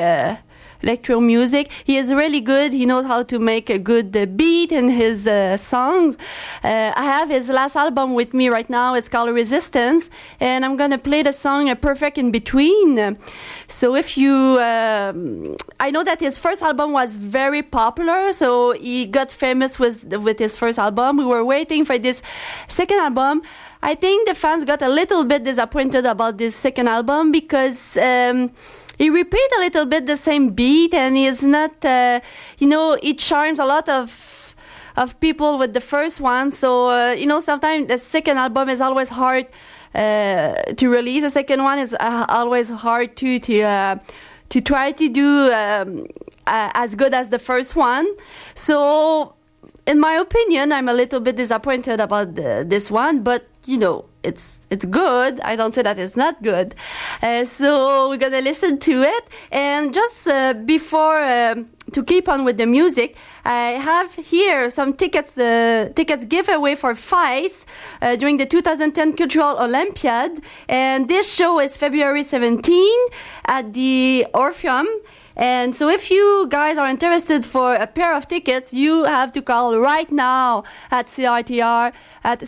He is really good. He knows how to make a good beat in his songs. I have his last album with me right now. It's called Resistance, and I'm gonna play the song Perfect in Between. So if you, I know that his first album was very popular, so he got famous with his first album. We were waiting for this second album. I think the fans got a little bit disappointed about this second album because he repeats a little bit the same beat, and he is not, he charms a lot of people with the first one. So, sometimes the second album is always hard to release. The second one is always hard to try to do as good as the first one. So, in my opinion, I'm a little bit disappointed about this one, but it's good. I don't say that it's not good. So we're gonna listen to it. And just before to keep on with the music, I have here some tickets giveaway for FICE during the 2010 Cultural Olympiad. And this show is February 17 at the Orpheum. And so if you guys are interested for a pair of tickets, you have to call right now at CITR at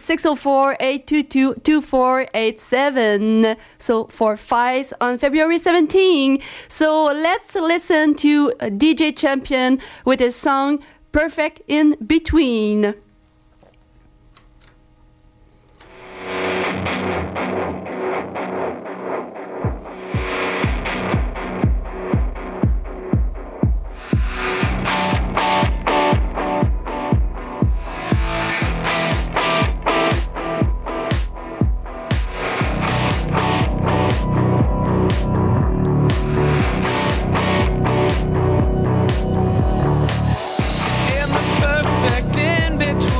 604-822-2487. So for FICE on February 17. So let's listen to DJ Champion with his song Perfect in Between. Perfect in between.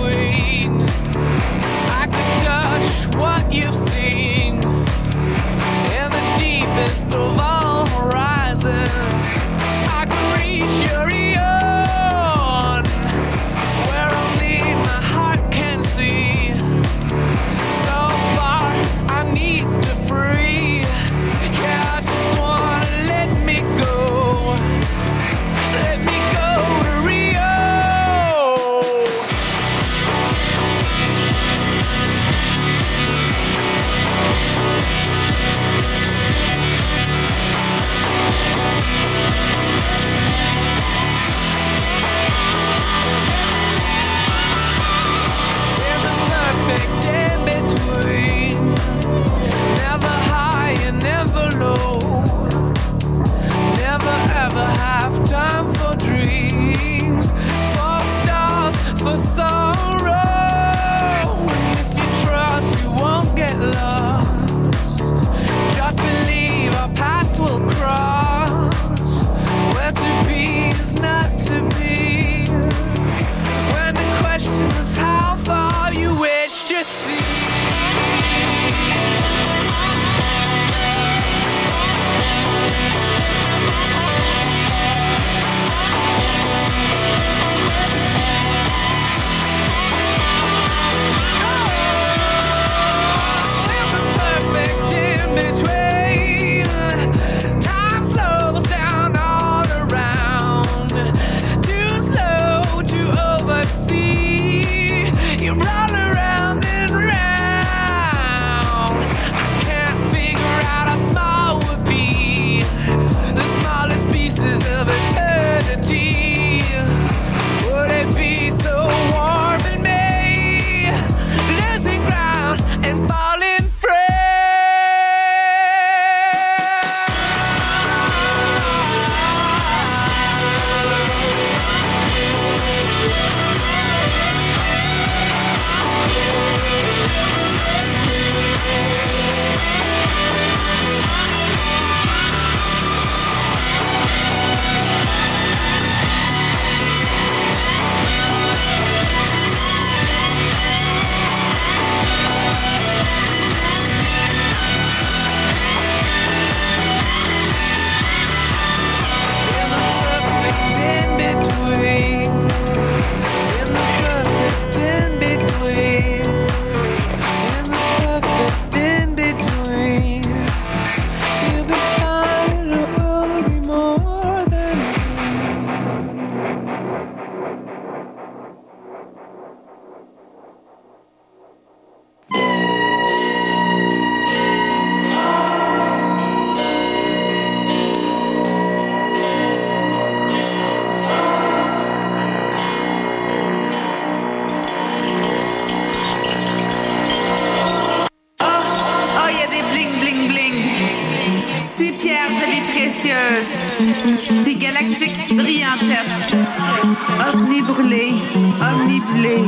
précieuse, si galactique, brillantesque, omnibrûlée, omniblée.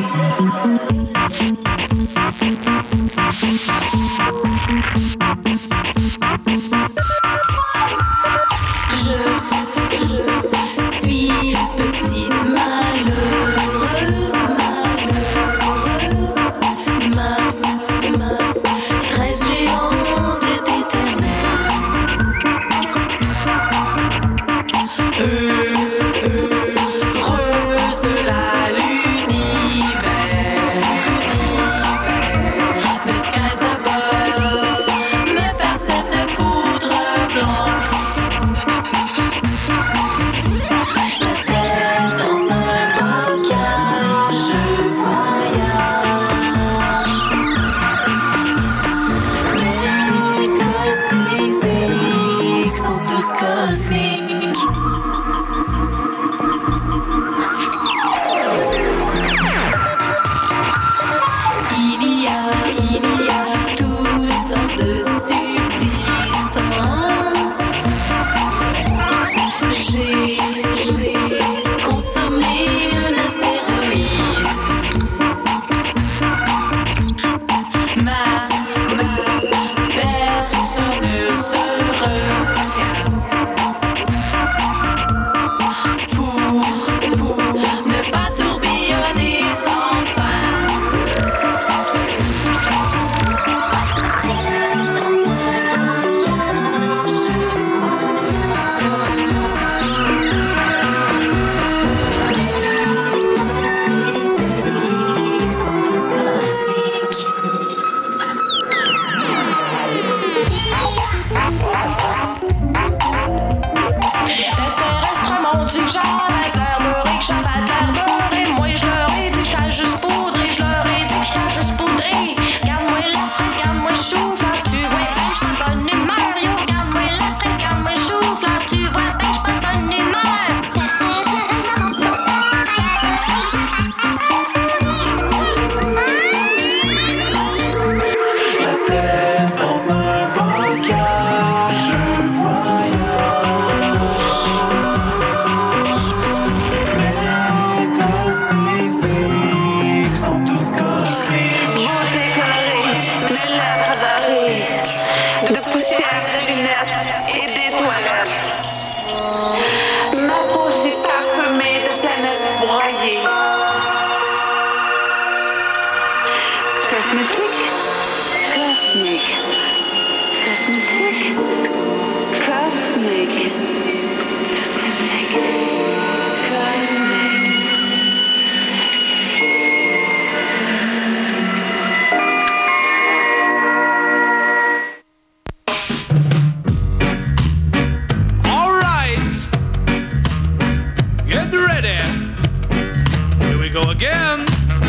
Je suis une petite malheureuse, ma fraise géante est éternelle. Heureuse l'univers, the skies above me percèvent de poudre blanche. La tête dans un bocal, je voyage. Les cosmétiques sont tous cosmiques. Il y a toutes sortes de subsistances. J'ai consommé un astéroïde. Ma personne ne se retient pour ne pas tourbillonner sans fin. Les terrestres m'ont dit que j'avais de l'air beurré, que j'avais de l'air beurré. Moi je leur ai dit que j'étais juste poudré, je leur ai dit que j'étais juste poudré. Garde-moi la fraise, garde-moi le chou-fleur, tu vois ben j'suis pas de bonne humeur. Yo, garde-moi la fraise, garde-moi le chou-fleur, tu vois ben j'suis pas de bonne humeur. La tête dans un bocal, je voyage. Les cosmétiques sont tous cosmiques. Beau décoré, mes lèvres barrées de poussière, de lunettes et des toilettes. Ma peau si parfumée de planètes broyées. Cosmétique, cosmique, cosmétique, cosmique, cosmétique, cosmique. All right. Get ready. Here we go again.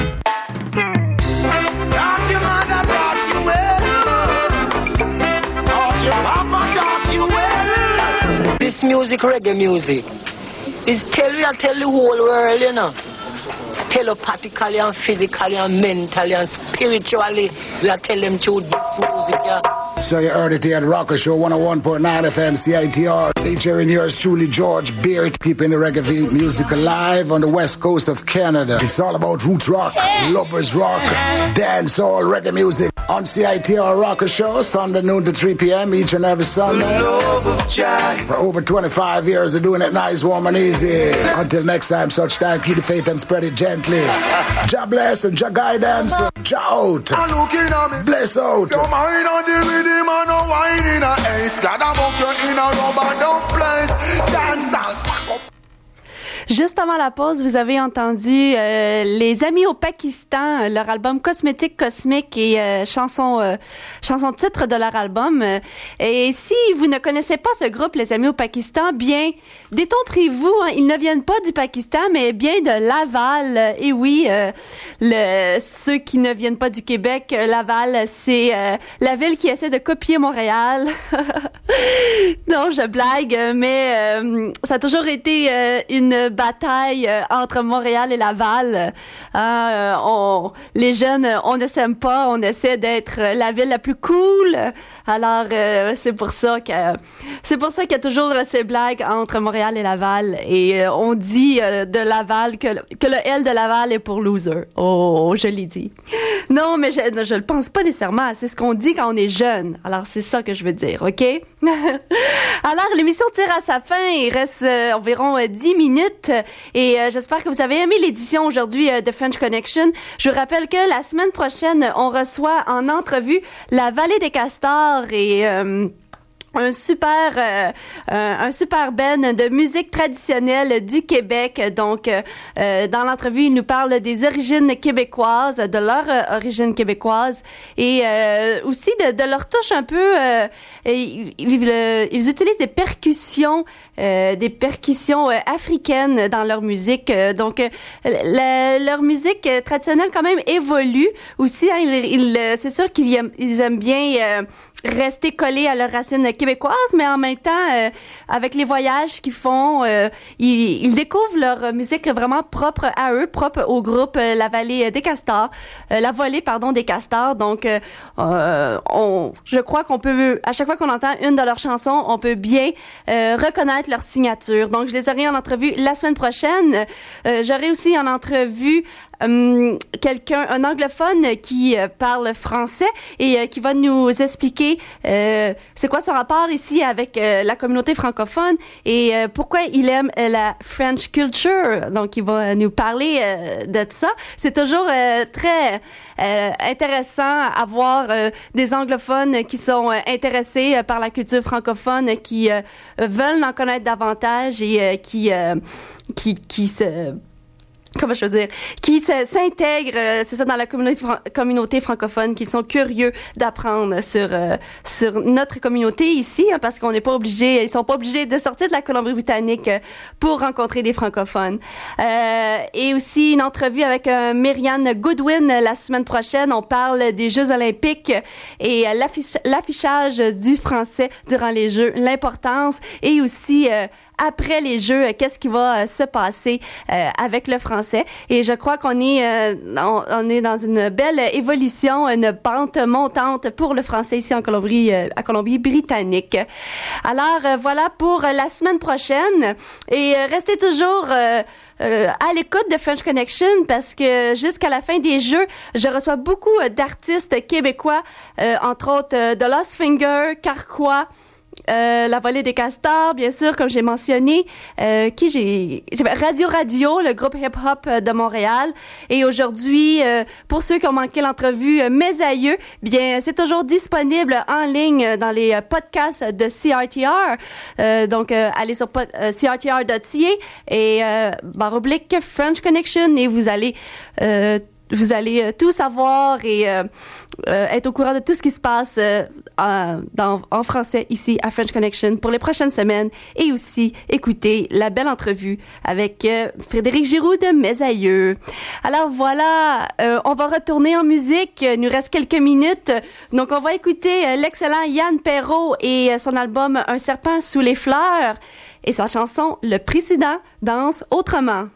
Thought your mother brought you well. Thought your papa taught you well. This music, reggae music, is tell the whole world, you know. Telepathically and physically and mentally and spiritually, we are tell them through this music, yeah. So you heard it here at Rocker Show 101.9 FM CITR, featuring yours truly, George Beard, keeping the reggae music alive on the west coast of Canada. It's all about roots rock, lovers rock, dancehall, reggae music on CITR Rocker Show, Sunday noon to 3 p.m. each and every Sunday. For over 25 years of doing it nice, warm and easy. Until next time, such time, keep the faith and spread it gently. Jah bless and Jah guidance. Jah out. Bless out. Your mind on the rhythm and no wine in a ace. Got a bunker in a rubber dump place. Dance out. Juste avant la pause, vous avez entendu les Amis au Pakistan, leur album Cosmétique Cosmique et chanson titre de leur album. Et si vous ne connaissez pas ce groupe, les Amis au Pakistan, bien, détromperez-vous, hein, ils ne viennent pas du Pakistan, mais bien de Laval. Et oui, ceux qui ne viennent pas du Québec, Laval, c'est la ville qui essaie de copier Montréal. Non, je blague, mais ça a toujours été une bataille entre Montréal et Laval. Les jeunes, on ne s'aime pas, on essaie d'être la ville la plus cool. Alors, c'est pour ça qu'il y a toujours ces blagues entre Montréal et Laval. Et on dit de Laval que le L de Laval est pour loser. Oh, je l'ai dit. Non, mais je le pense pas nécessairement. C'est ce qu'on dit quand on est jeune. Alors, c'est ça que je veux dire, OK? Alors, l'émission tire à sa fin. Il reste environ 10 minutes. Et j'espère que vous avez aimé l'édition aujourd'hui de French Connection. Je vous rappelle que la semaine prochaine, on reçoit en entrevue la Vallée des Castors et un super band de musique traditionnelle du Québec. Donc, dans l'entrevue, ils nous parlent des origines québécoises, de leur origine québécoise et aussi de leur touche un peu. Ils utilisent des percussions africaines dans leur musique. Donc, leur musique traditionnelle quand même évolue aussi. Hein, c'est sûr qu'ils aiment bien rester collés à leurs racines québécoises, mais en même temps, avec les voyages qu'ils font, ils découvrent leur musique vraiment propre à eux, propre au groupe La Vallée des Castors, La Volée, pardon, des Castors. Donc, je crois qu'on peut, à chaque fois qu'on entend une de leurs chansons, on peut bien reconnaître leur signature. Donc, je les aurai en entrevue la semaine prochaine. J'aurai aussi en entrevue un anglophone qui parle français et qui va nous expliquer c'est quoi son rapport ici avec la communauté francophone et pourquoi il aime la French culture. Donc, il va nous parler de ça. C'est toujours très intéressant à voir des anglophones qui sont intéressés par la culture francophone, qui veulent en connaître davantage et qui s'intègrent, c'est ça, dans la communauté francophone, qu'ils sont curieux d'apprendre sur notre communauté ici, hein, parce ils sont pas obligés de sortir de la Colombie-Britannique pour rencontrer des francophones. Et aussi une entrevue avec Myrianne Goodwin la semaine prochaine. On parle des Jeux olympiques et l'affichage du français durant les Jeux, l'importance et aussi après les Jeux, qu'est-ce qui va se passer avec le français. Et je crois qu'on est dans une belle évolution, une pente montante pour le français ici en Colombie-Britannique. Alors, voilà pour la semaine prochaine. Et restez toujours à l'écoute de French Connection parce que jusqu'à la fin des Jeux, je reçois beaucoup d'artistes québécois, entre autres de Lost Finger, Carquois, La Volée des Castors, bien sûr, comme j'ai mentionné, Radio, le groupe hip-hop de Montréal. Et aujourd'hui, pour ceux qui ont manqué l'entrevue, Mes Aïeux, bien, c'est toujours disponible en ligne dans les podcasts de CRTR. Donc, allez sur crtr.ca et / French Connection et vous allez tout savoir et être au courant de tout ce qui se passe en français ici à French Connection pour les prochaines semaines et aussi écouter la belle entrevue avec Frédéric Giroux de Mes Aïeux. Alors voilà, on va retourner en musique. Il nous reste quelques minutes. Donc on va écouter l'excellent Yann Perrault et son album Un serpent sous les fleurs et sa chanson Le Président danse autrement.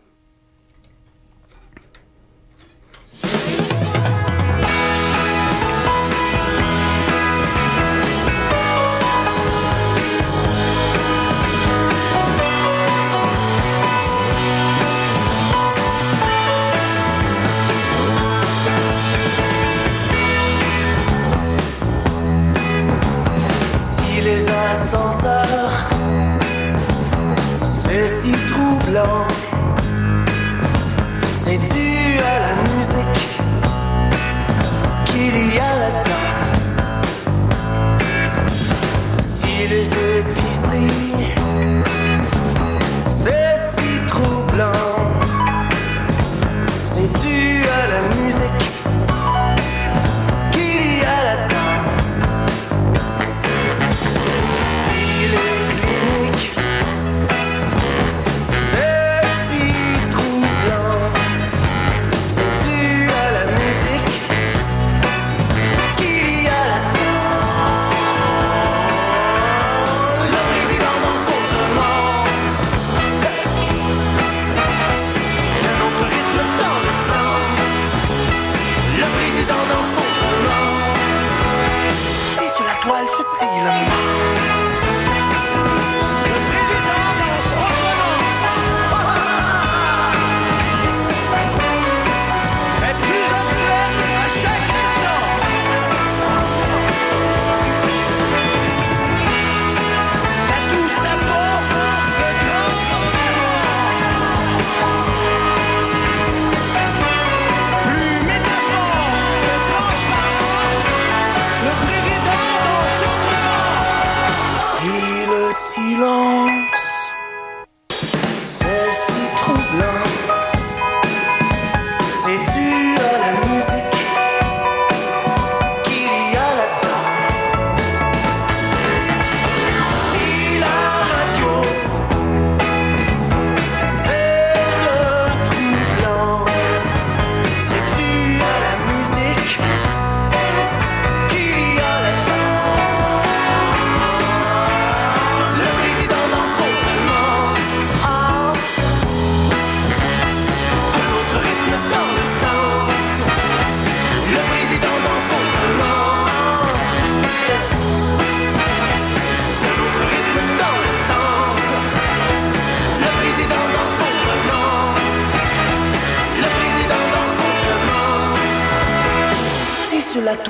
Ascenseurs, c'est si troublant. C'est dû à la musique qu'il y a là-dedans. Si les épiceries, c'est si troublant. C'est dû à la musique qu'il y a là-dedans. C'est si troublant, c'est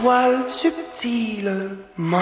étoiles subtilement.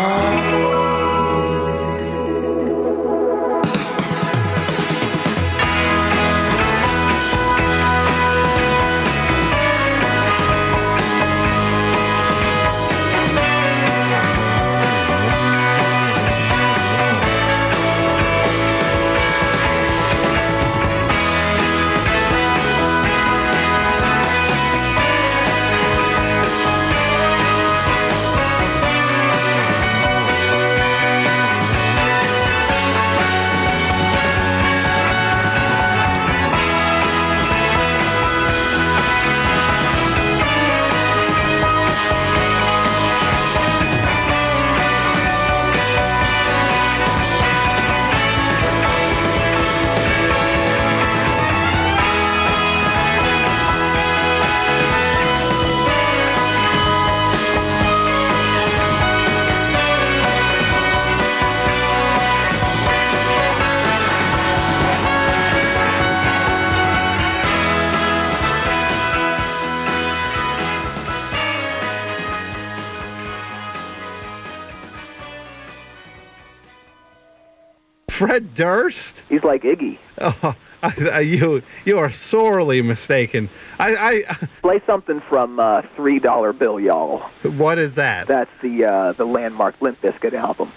Fred Durst? He's like Iggy. Oh, you are sorely mistaken. I play something from $3 Bill, y'all. What is that? That's the landmark Limp Bizkit album.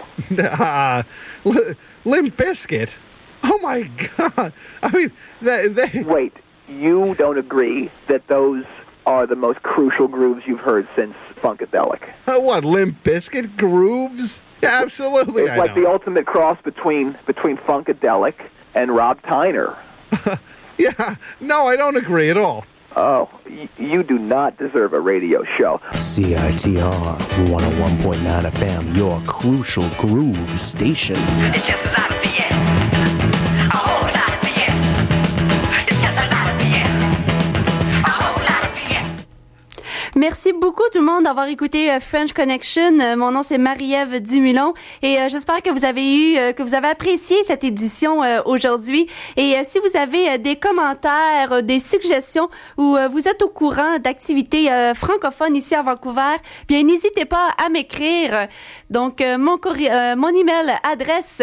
Limp Bizkit? Oh my God! I mean, they. Wait, you don't agree that those are the most crucial grooves you've heard since Funkadelic? What, Limp Bizkit grooves? Yeah, absolutely. It's like the ultimate cross between Funkadelic and Rob Tyner. Yeah, no, I don't agree at all. Oh, you do not deserve a radio show. CITR 101.9 FM, your crucial groove station. It's just a lot of BS. A whole lot of BS. It's just a lot of BS. A whole lot of BS. Merci beaucoup tout le monde d'avoir écouté French Connection. Mon nom c'est Marie-Ève Dumulon et j'espère que vous avez apprécié cette édition aujourd'hui. Et si vous avez des commentaires, des suggestions ou vous êtes au courant d'activités francophones ici à Vancouver, bien n'hésitez pas à m'écrire. Donc mon email adresse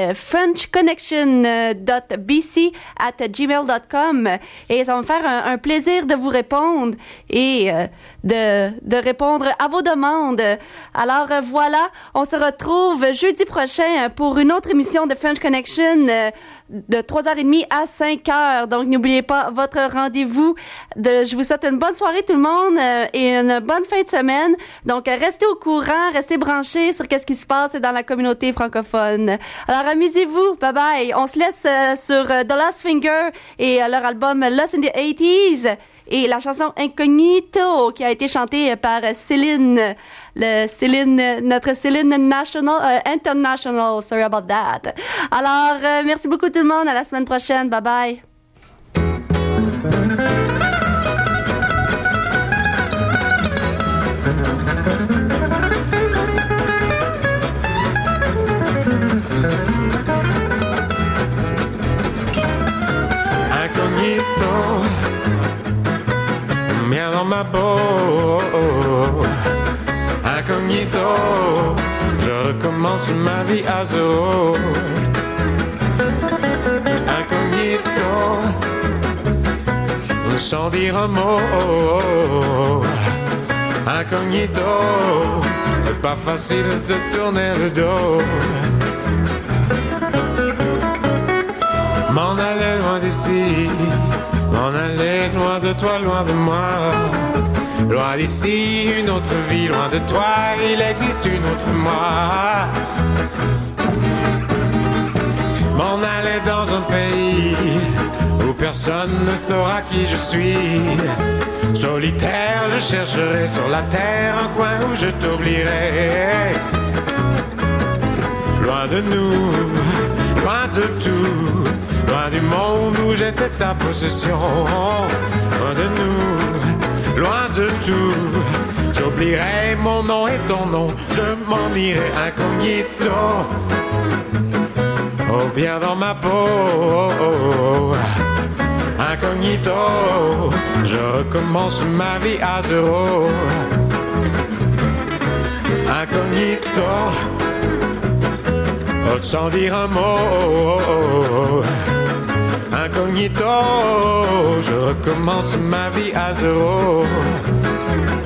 frenchconnection.bc@gmail.com et ça va me faire un plaisir de vous répondre et de répondre à vos demandes. Alors voilà, on se retrouve jeudi prochain pour une autre émission de French Connection de 3h30 à 5h. Donc n'oubliez pas votre rendez-vous. Je vous souhaite une bonne soirée tout le monde et une bonne fin de semaine. Donc restez au courant, restez branchés sur qu'est-ce qui se passe dans la communauté francophone. Alors amusez-vous, bye bye. On se laisse sur The Last Finger et leur album Lost in the 80s. Et la chanson Incognito qui a été chantée par Céline, notre Céline International. Sorry about that. Alors, merci beaucoup tout le monde. À la semaine prochaine. Bye bye. Incognito. Bien dans ma peau, incognito, je recommence ma vie à zéro. Incognito, sans dire un mot. Incognito, c'est pas facile de te tourner le dos. M'en aller loin d'ici. M'en aller loin de toi, loin de moi. Loin d'ici, une autre vie, loin de toi, il existe une autre moi. M'en aller dans un pays où personne ne saura qui je suis. Solitaire, je chercherai sur la terre un coin où je t'oublierai. Loin de nous, loin de tout. Loin du monde où j'étais ta possession. Loin de nous, loin de tout. J'oublierai mon nom et ton nom. Je m'en irai incognito. Oh bien dans ma peau. Incognito. Je recommence ma vie à zéro. Incognito, sans dire un mot. Incognito, je recommence ma vie à zéro.